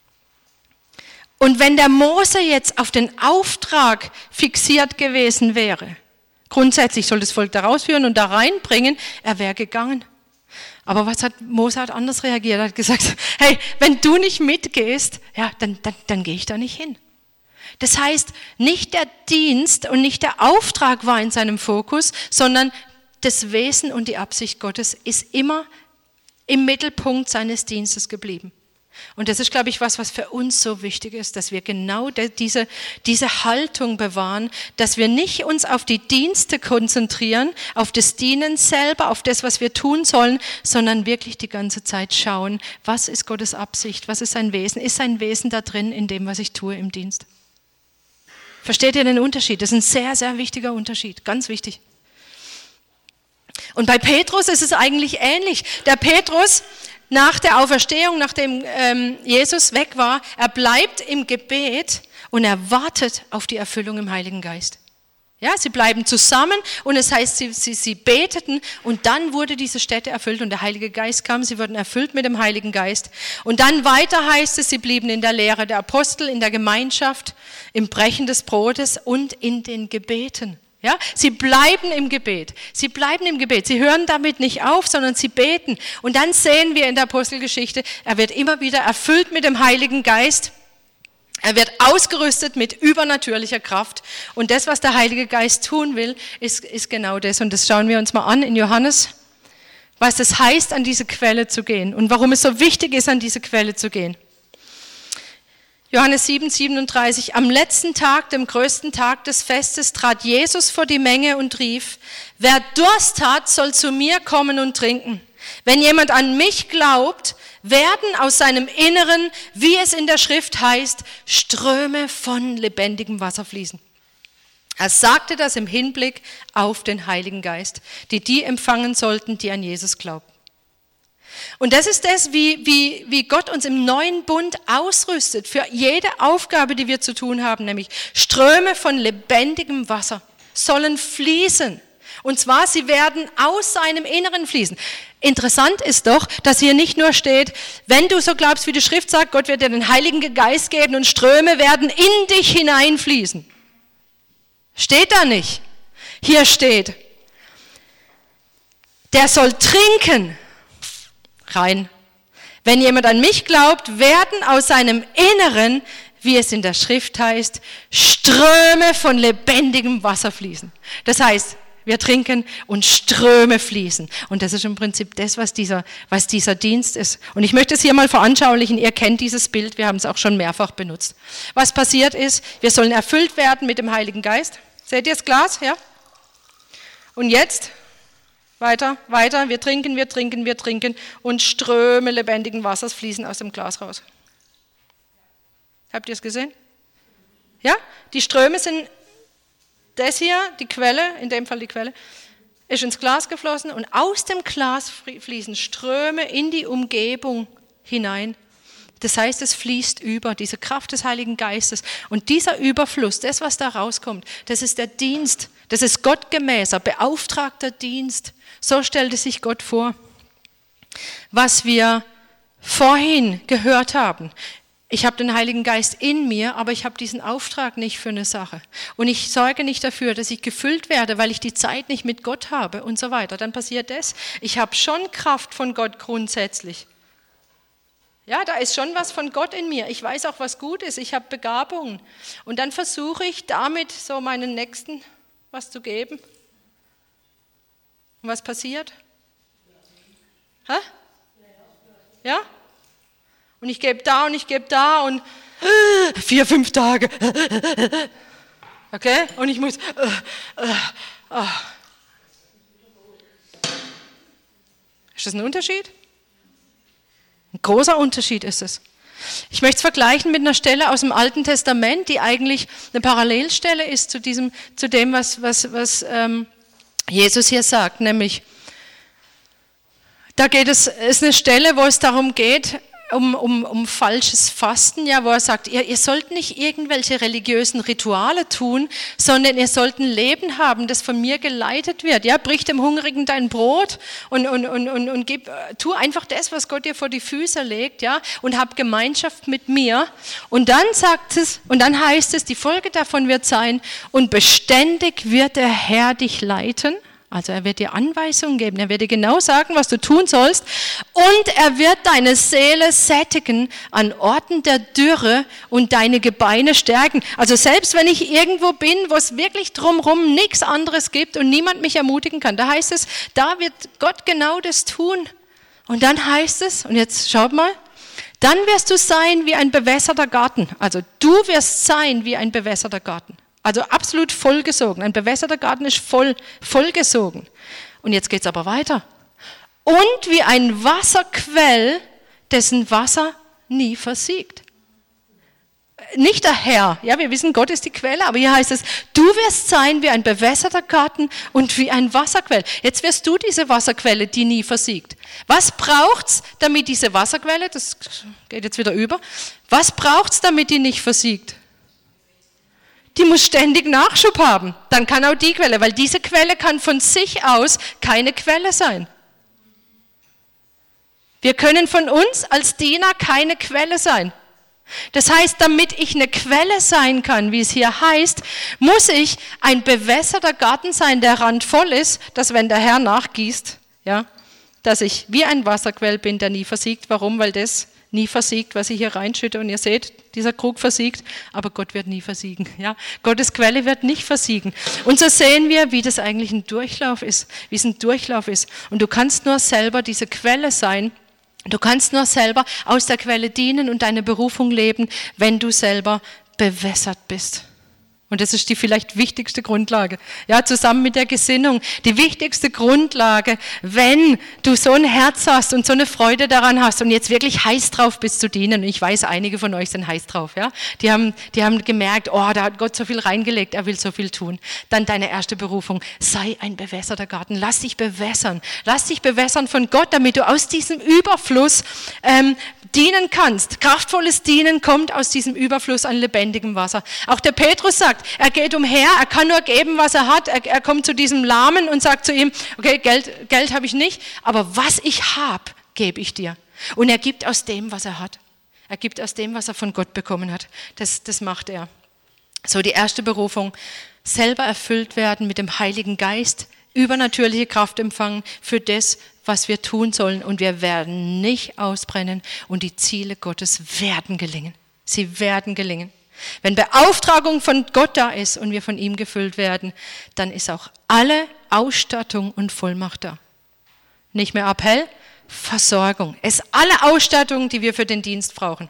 Und wenn der Mose jetzt auf den Auftrag fixiert gewesen wäre, grundsätzlich soll das Volk da rausführen und da reinbringen, er wäre gegangen. Aber was hat Mose hat anders reagiert, er hat gesagt, hey, wenn du nicht mitgehst, ja, dann, dann, dann gehe ich da nicht hin. Das heißt, nicht der Dienst und nicht der Auftrag war in seinem Fokus, sondern das Wesen und die Absicht Gottes ist immer im Mittelpunkt seines Dienstes geblieben. Und das ist, glaube ich, was, was für uns so wichtig ist, dass wir genau diese, diese Haltung bewahren, dass wir nicht uns auf die Dienste konzentrieren, auf das Dienen selber, auf das, was wir tun sollen, sondern wirklich die ganze Zeit schauen, was ist Gottes Absicht, was ist sein Wesen, ist sein Wesen da drin in dem, was ich tue im Dienst. Versteht ihr den Unterschied? Das ist ein sehr, sehr wichtiger Unterschied, ganz wichtig. Und bei Petrus ist es eigentlich ähnlich. Der Petrus, nach der Auferstehung, nachdem ähm, Jesus weg war, er bleibt im Gebet und er wartet auf die Erfüllung im Heiligen Geist. Ja, sie bleiben zusammen und es heißt, sie, sie, sie beteten und dann wurde diese Stätte erfüllt und der Heilige Geist kam, sie wurden erfüllt mit dem Heiligen Geist. Und dann weiter heißt es, sie blieben in der Lehre der Apostel, in der Gemeinschaft, im Brechen des Brotes und in den Gebeten. Ja, sie bleiben im Gebet, sie bleiben im Gebet, sie hören damit nicht auf, sondern sie beten. Und dann sehen wir in der Apostelgeschichte, er wird immer wieder erfüllt mit dem Heiligen Geist, er wird ausgerüstet mit übernatürlicher Kraft. Und das, was der Heilige Geist tun will, ist, ist genau das. Und das schauen wir uns mal an in Johannes was es heißt, an diese Quelle zu gehen und warum es so wichtig ist, an diese Quelle zu gehen. Johannes sieben, siebenunddreißig, am letzten Tag, dem größten Tag des Festes, trat Jesus vor die Menge und rief, wer Durst hat, soll zu mir kommen und trinken. Wenn jemand an mich glaubt, werden aus seinem Inneren, wie es in der Schrift heißt, Ströme von lebendigem Wasser fließen. Er sagte das im Hinblick auf den Heiligen Geist, die die empfangen sollten, die an Jesus glauben. Und das ist das, wie, wie, wie Gott uns im neuen Bund ausrüstet für jede Aufgabe, die wir zu tun haben, nämlich Ströme von lebendigem Wasser sollen fließen. Und zwar, sie werden aus seinem Inneren fließen. Interessant ist doch, dass hier nicht nur steht, wenn du so glaubst, wie die Schrift sagt, Gott wird dir den Heiligen Geist geben und Ströme werden in dich hineinfließen. Steht da nicht. Hier steht, der soll trinken. Rein. Wenn jemand an mich glaubt, werden aus seinem Inneren, wie es in der Schrift heißt, Ströme von lebendigem Wasser fließen. Das heißt, wir trinken und Ströme fließen. Und das ist im Prinzip das, was dieser, was dieser Dienst ist. Und ich möchte es hier mal veranschaulichen. Ihr kennt dieses Bild, wir haben es auch schon mehrfach benutzt. Was passiert ist, wir sollen erfüllt werden mit dem Heiligen Geist. Seht ihr das Glas? Ja? Und jetzt... Weiter, weiter, wir trinken, wir trinken, wir trinken und Ströme lebendigen Wassers fließen aus dem Glas raus. Habt ihr es gesehen? Ja, die Ströme sind das hier, die Quelle, in dem Fall die Quelle, ist ins Glas geflossen und aus dem Glas fließen Ströme in die Umgebung hinein. Das heißt, es fließt über, diese Kraft des Heiligen Geistes. Und dieser Überfluss, das, was da rauskommt, das ist der Dienst, das ist gottgemäßer, beauftragter Dienst. So stellte sich Gott vor. Was wir vorhin gehört haben, ich habe den Heiligen Geist in mir, aber ich habe diesen Auftrag nicht für eine Sache. Und ich sorge nicht dafür, dass ich gefüllt werde, weil ich die Zeit nicht mit Gott habe und so weiter. Dann passiert das. Ich habe schon Kraft von Gott grundsätzlich. Ja, da ist schon was von Gott in mir. Ich weiß auch, was gut ist. Ich habe Begabungen. Und dann versuche ich damit so meinen Nächsten was zu geben. Und was passiert? Hä? Ja? Und ich gebe da und ich gebe da und äh, vier, fünf Tage. Okay? Und ich muss... Äh, äh, oh. Ist das ein Unterschied? Ein großer Unterschied ist es. Ich möchte es vergleichen mit einer Stelle aus dem Alten Testament, die eigentlich eine Parallelstelle ist zu, diesem, zu dem, was, was, was ähm, Jesus hier sagt. Nämlich, da geht es, ist eine Stelle, wo es darum geht, um, um, um falsches Fasten, ja, wo er sagt, ihr, ihr sollt nicht irgendwelche religiösen Rituale tun, sondern ihr sollt ein Leben haben, das von mir geleitet wird. Ja, brich dem Hungrigen dein Brot und, und, und, und, und gib, tu einfach das, was Gott dir vor die Füße legt, ja, und hab Gemeinschaft mit mir. Und dann sagt es, und dann heißt es, die Folge davon wird sein, und beständig wird der Herr dich leiten. Also er wird dir Anweisungen geben, er wird dir genau sagen, was du tun sollst, und er wird deine Seele sättigen an Orten der Dürre und deine Gebeine stärken. Also selbst wenn ich irgendwo bin, wo es wirklich drumherum nichts anderes gibt und niemand mich ermutigen kann, da heißt es, da wird Gott genau das tun. Und dann heißt es, und jetzt schaut mal, dann wirst du sein wie ein bewässerter Garten. Also du wirst sein wie ein bewässerter Garten. Also absolut vollgesogen. Ein bewässerter Garten ist voll, vollgesogen. Und jetzt geht es aber weiter. Und wie ein Wasserquell, dessen Wasser nie versiegt. Nicht der Herr, ja, wir wissen, Gott ist die Quelle, aber hier heißt es, du wirst sein wie ein bewässerter Garten und wie ein Wasserquell. Jetzt wirst du diese Wasserquelle, die nie versiegt. Was braucht's, damit diese Wasserquelle, das geht jetzt wieder über, was braucht's, damit die nicht versiegt? Die muss ständig Nachschub haben. Dann kann auch die Quelle, weil diese Quelle kann von sich aus keine Quelle sein. Wir können von uns als Diener keine Quelle sein. Das heißt, damit ich eine Quelle sein kann, wie es hier heißt, muss ich ein bewässerter Garten sein, der randvoll ist, dass wenn der Herr nachgießt, ja, dass ich wie ein Wasserquell bin, der nie versiegt. Warum? Weil das nie versiegt, was ich hier reinschütte. Und ihr seht, dieser Krug versiegt, aber Gott wird nie versiegen. Ja? Gottes Quelle wird nicht versiegen. Und so sehen wir, wie das eigentlich ein Durchlauf ist, wie es ein Durchlauf ist. Und du kannst nur selber diese Quelle sein. Du kannst nur selber aus der Quelle dienen und deine Berufung leben, wenn du selber bewässert bist. Und das ist die vielleicht wichtigste Grundlage, ja, zusammen mit der Gesinnung. Die wichtigste Grundlage, wenn du so ein Herz hast und so eine Freude daran hast und jetzt wirklich heiß drauf bist zu dienen. Und ich weiß, einige von euch sind heiß drauf, ja. Die haben, die haben gemerkt, oh, da hat Gott so viel reingelegt, er will so viel tun. Dann deine erste Berufung, sei ein bewässerter Garten. Lass dich bewässern. Lass dich bewässern von Gott, damit du aus diesem Überfluss ähm, dienen kannst. Kraftvolles Dienen kommt aus diesem Überfluss an lebendigem Wasser. Auch der Petrus sagt, er geht umher, er kann nur geben, was er hat. Er, er kommt zu diesem Lahmen und sagt zu ihm, okay, Geld, Geld habe ich nicht, aber was ich habe, gebe ich dir. Und er gibt aus dem, was er hat. Er gibt aus dem, was er von Gott bekommen hat. Das, das macht er. So, die erste Berufung, selber erfüllt werden mit dem Heiligen Geist, übernatürliche Kraft empfangen für das, was wir tun sollen. Und wir werden nicht ausbrennen und die Ziele Gottes werden gelingen. Sie werden gelingen. Wenn Beauftragung von Gott da ist und wir von ihm gefüllt werden, dann ist auch alle Ausstattung und Vollmacht da. Nicht mehr Appell, Versorgung. Es ist alle Ausstattung, die wir für den Dienst brauchen.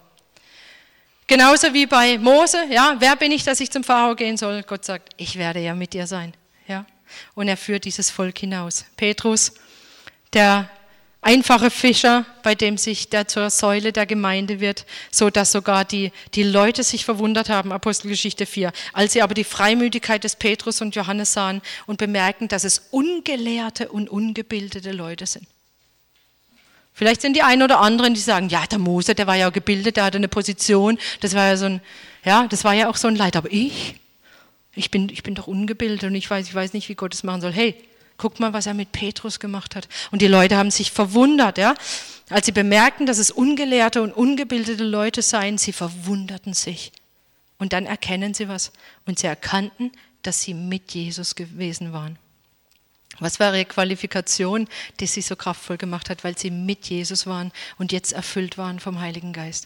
Genauso wie bei Mose, ja, wer bin ich, dass ich zum Pharao gehen soll? Gott sagt, ich werde ja mit dir sein, ja. Und er führt dieses Volk hinaus. Petrus, der einfache Fischer, bei dem sich der zur Säule der Gemeinde wird, so dass sogar die, die Leute sich verwundert haben, Apostelgeschichte vier. Als sie aber die Freimütigkeit des Petrus und Johannes sahen und bemerken, dass es ungelehrte und ungebildete Leute sind. Vielleicht sind die einen oder anderen, die sagen, ja, der Mose, der war ja gebildet, der hatte eine Position, das war ja so ein, ja, das war ja auch so ein Leid, aber ich, ich bin, ich bin doch ungebildet und ich weiß, ich weiß nicht, wie Gott es machen soll. Hey, guck mal, was er mit Petrus gemacht hat. Und die Leute haben sich verwundert, ja, als sie bemerkten, dass es ungelehrte und ungebildete Leute seien, sie verwunderten sich. Und dann erkennen sie was. Und sie erkannten, dass sie mit Jesus gewesen waren. Was war ihre Qualifikation, die sie so kraftvoll gemacht hat, weil sie mit Jesus waren und jetzt erfüllt waren vom Heiligen Geist?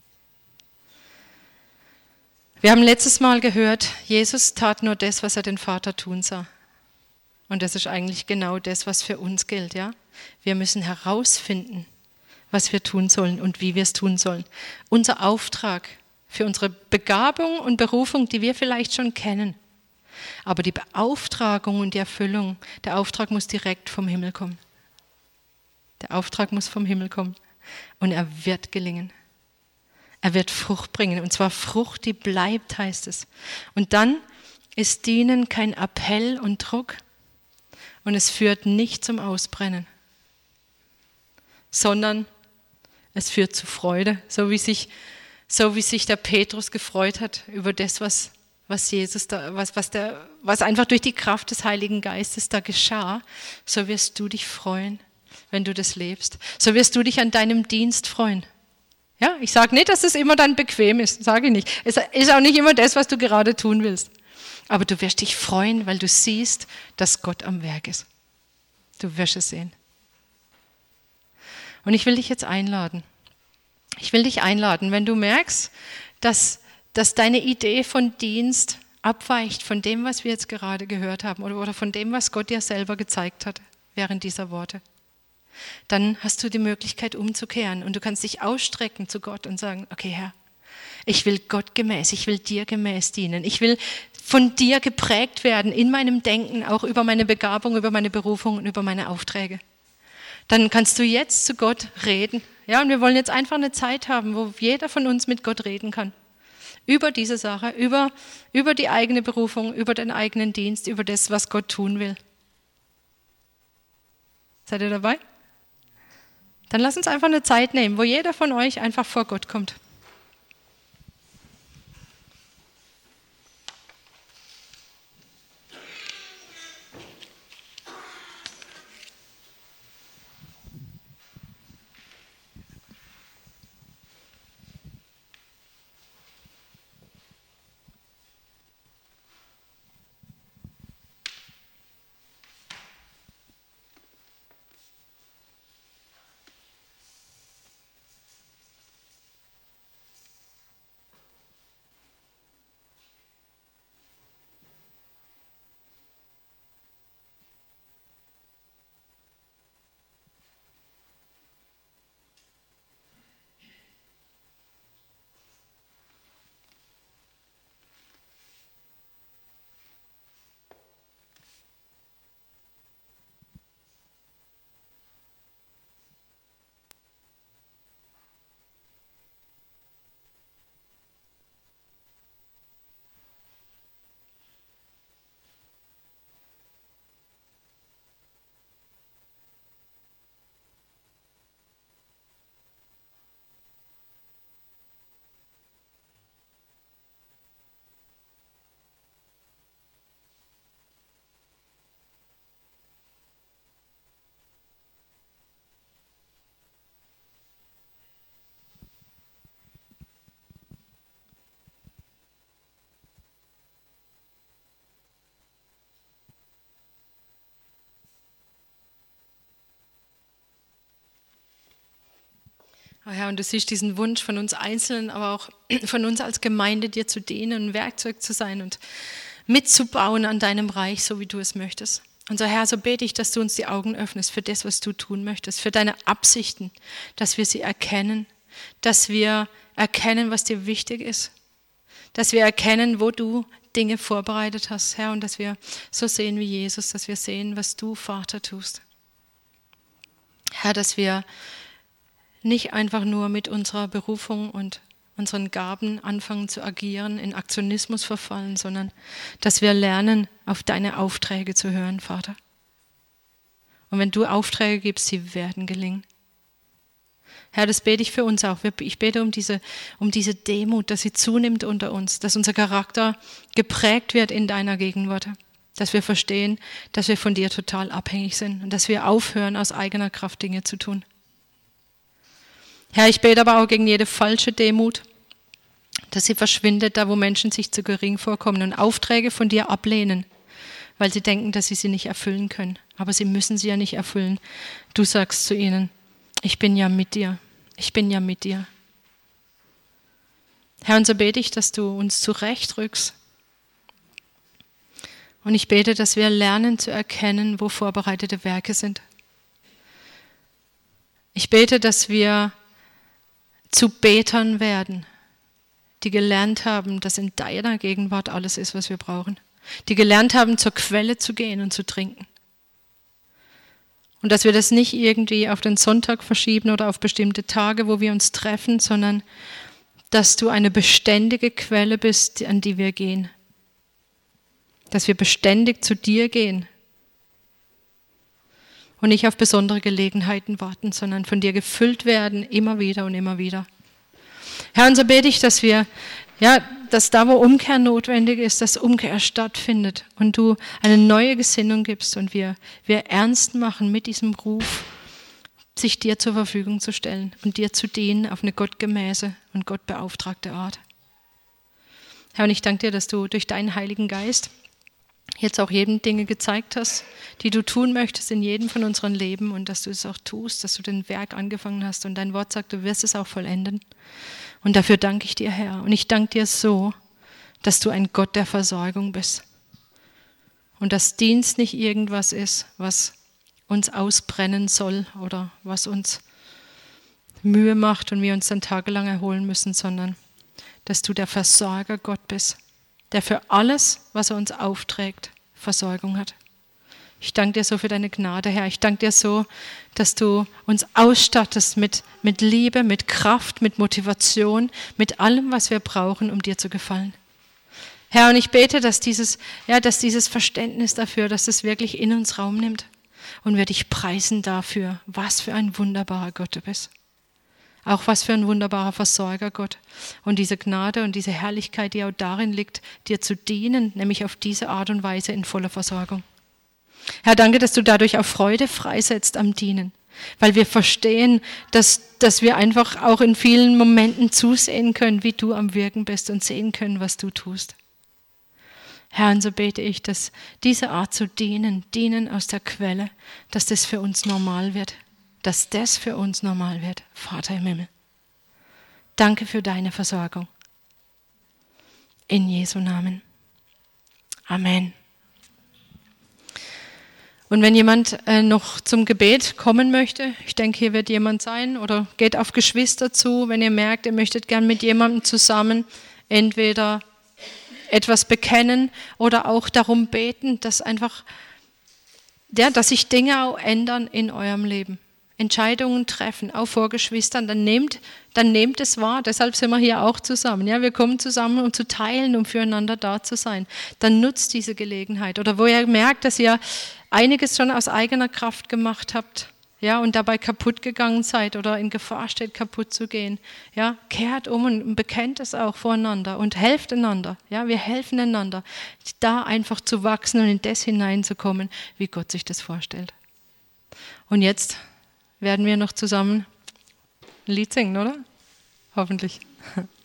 Wir haben letztes Mal gehört, Jesus tat nur das, was er den Vater tun sah. Und das ist eigentlich genau das, was für uns gilt, ja? Wir müssen herausfinden, was wir tun sollen und wie wir es tun sollen. Unser Auftrag für unsere Begabung und Berufung, die wir vielleicht schon kennen. Aber die Beauftragung und die Erfüllung, der Auftrag muss direkt vom Himmel kommen. Der Auftrag muss vom Himmel kommen und er wird gelingen. Er wird Frucht bringen und zwar Frucht, die bleibt, heißt es. Und dann ist Dienen kein Appell und Druck und es führt nicht zum Ausbrennen, sondern es führt zu Freude, so wie sich, so wie sich der Petrus gefreut hat über das, was was Jesus da, was, was, der, was einfach durch die Kraft des Heiligen Geistes da geschah, so wirst du dich freuen, wenn du das lebst. So wirst du dich an deinem Dienst freuen. Ja, ich sage nicht, dass es immer dann bequem ist, sage ich nicht. Es ist auch nicht immer das, was du gerade tun willst. Aber du wirst dich freuen, weil du siehst, dass Gott am Werk ist. Du wirst es sehen. Und ich will dich jetzt einladen. Ich will dich einladen, wenn du merkst, dass dass deine Idee von Dienst abweicht von dem, was wir jetzt gerade gehört haben oder, oder von dem, was Gott dir selber gezeigt hat während dieser Worte, dann hast du die Möglichkeit umzukehren und du kannst dich ausstrecken zu Gott und sagen, okay Herr, ich will Gott gemäß, ich will dir gemäß dienen, ich will von dir geprägt werden in meinem Denken, auch über meine Begabung, über meine Berufung und über meine Aufträge. Dann kannst du jetzt zu Gott reden. Ja, und wir wollen jetzt einfach eine Zeit haben, wo jeder von uns mit Gott reden kann. Über diese Sache, über, über die eigene Berufung, über den eigenen Dienst, über das, was Gott tun will. Seid ihr dabei? Dann lasst uns einfach eine Zeit nehmen, wo jeder von euch einfach vor Gott kommt. Oh Herr, und du siehst diesen Wunsch von uns Einzelnen, aber auch von uns als Gemeinde, dir zu dienen, ein Werkzeug zu sein und mitzubauen an deinem Reich, so wie du es möchtest. Und so Herr, so bete ich, dass du uns die Augen öffnest für das, was du tun möchtest, für deine Absichten, dass wir sie erkennen, dass wir erkennen, was dir wichtig ist, dass wir erkennen, wo du Dinge vorbereitet hast, Herr, und dass wir so sehen wie Jesus, dass wir sehen, was du, Vater, tust. Herr, dass wir nicht einfach nur mit unserer Berufung und unseren Gaben anfangen zu agieren, in Aktionismus verfallen, sondern dass wir lernen, auf deine Aufträge zu hören, Vater. Und wenn du Aufträge gibst, sie werden gelingen. Herr, das bete ich für uns auch. Ich bete um diese, um diese Demut, dass sie zunimmt unter uns, dass unser Charakter geprägt wird in deiner Gegenwart, dass wir verstehen, dass wir von dir total abhängig sind und dass wir aufhören, aus eigener Kraft Dinge zu tun. Herr, ich bete aber auch gegen jede falsche Demut, dass sie verschwindet, da wo Menschen sich zu gering vorkommen und Aufträge von dir ablehnen, weil sie denken, dass sie sie nicht erfüllen können. Aber sie müssen sie ja nicht erfüllen. Du sagst zu ihnen, ich bin ja mit dir, ich bin ja mit dir. Herr, und so bete ich, dass du uns zurechtrückst. Und ich bete, dass wir lernen zu erkennen, wo vorbereitete Werke sind. Ich bete, dass wir zu Betern werden, die gelernt haben, dass in deiner Gegenwart alles ist, was wir brauchen. Die gelernt haben, zur Quelle zu gehen und zu trinken. Und dass wir das nicht irgendwie auf den Sonntag verschieben oder auf bestimmte Tage, wo wir uns treffen, sondern dass du eine beständige Quelle bist, an die wir gehen. Dass wir beständig zu dir gehen. Und nicht auf besondere Gelegenheiten warten, sondern von dir gefüllt werden, immer wieder und immer wieder. Herr, und so bete ich, dass wir, ja, dass da, wo Umkehr notwendig ist, dass Umkehr stattfindet und du eine neue Gesinnung gibst und wir, wir ernst machen mit diesem Ruf, sich dir zur Verfügung zu stellen und dir zu dienen auf eine gottgemäße und gottbeauftragte Art. Herr, und ich danke dir, dass du durch deinen Heiligen Geist jetzt auch jedem Dinge gezeigt hast, die du tun möchtest in jedem von unseren Leben und dass du es auch tust, dass du den Werk angefangen hast und dein Wort sagt, du wirst es auch vollenden. Und dafür danke ich dir, Herr. Und ich danke dir so, dass du ein Gott der Versorgung bist. Und dass Dienst nicht irgendwas ist, was uns ausbrennen soll oder was uns Mühe macht und wir uns dann tagelang erholen müssen, sondern dass du der Versorger Gott bist, der für alles, was er uns aufträgt, Versorgung hat. Ich danke dir so für deine Gnade, Herr. Ich danke dir so, dass du uns ausstattest mit, mit Liebe, mit Kraft, mit Motivation, mit allem, was wir brauchen, um dir zu gefallen. Herr, und ich bete, dass dieses, ja, dass dieses Verständnis dafür, dass es wirklich in uns Raum nimmt und wir dich preisen dafür, was für ein wunderbarer Gott du bist. Auch was für ein wunderbarer Versorger, Gott. Und diese Gnade und diese Herrlichkeit, die auch darin liegt, dir zu dienen, nämlich auf diese Art und Weise in voller Versorgung. Herr, danke, dass du dadurch auch Freude freisetzt am Dienen, weil wir verstehen, dass, dass wir einfach auch in vielen Momenten zusehen können, wie du am Wirken bist und sehen können, was du tust. Herr, und so bete ich, dass diese Art zu dienen, dienen aus der Quelle, dass das für uns normal wird. Dass das für uns normal wird, Vater im Himmel. Danke für deine Versorgung. In Jesu Namen. Amen. Und wenn jemand äh, noch zum Gebet kommen möchte, ich denke, hier wird jemand sein, oder geht auf Geschwister zu, wenn ihr merkt, ihr möchtet gern mit jemandem zusammen entweder etwas bekennen oder auch darum beten, dass einfach, ja, dass sich Dinge auch ändern in eurem Leben. Entscheidungen treffen, auch vor Geschwistern, dann nehmt, dann nehmt es wahr. Deshalb sind wir hier auch zusammen. Ja, wir kommen zusammen, um zu teilen, um füreinander da zu sein. Dann nutzt diese Gelegenheit. Oder wo ihr merkt, dass ihr einiges schon aus eigener Kraft gemacht habt, ja, und dabei kaputt gegangen seid oder in Gefahr steht, kaputt zu gehen. Ja, kehrt um und bekennt es auch voreinander und helft einander. Ja, wir helfen einander, da einfach zu wachsen und in das hineinzukommen, wie Gott sich das vorstellt. Und jetzt werden wir noch zusammen ein Lied singen, oder? Hoffentlich.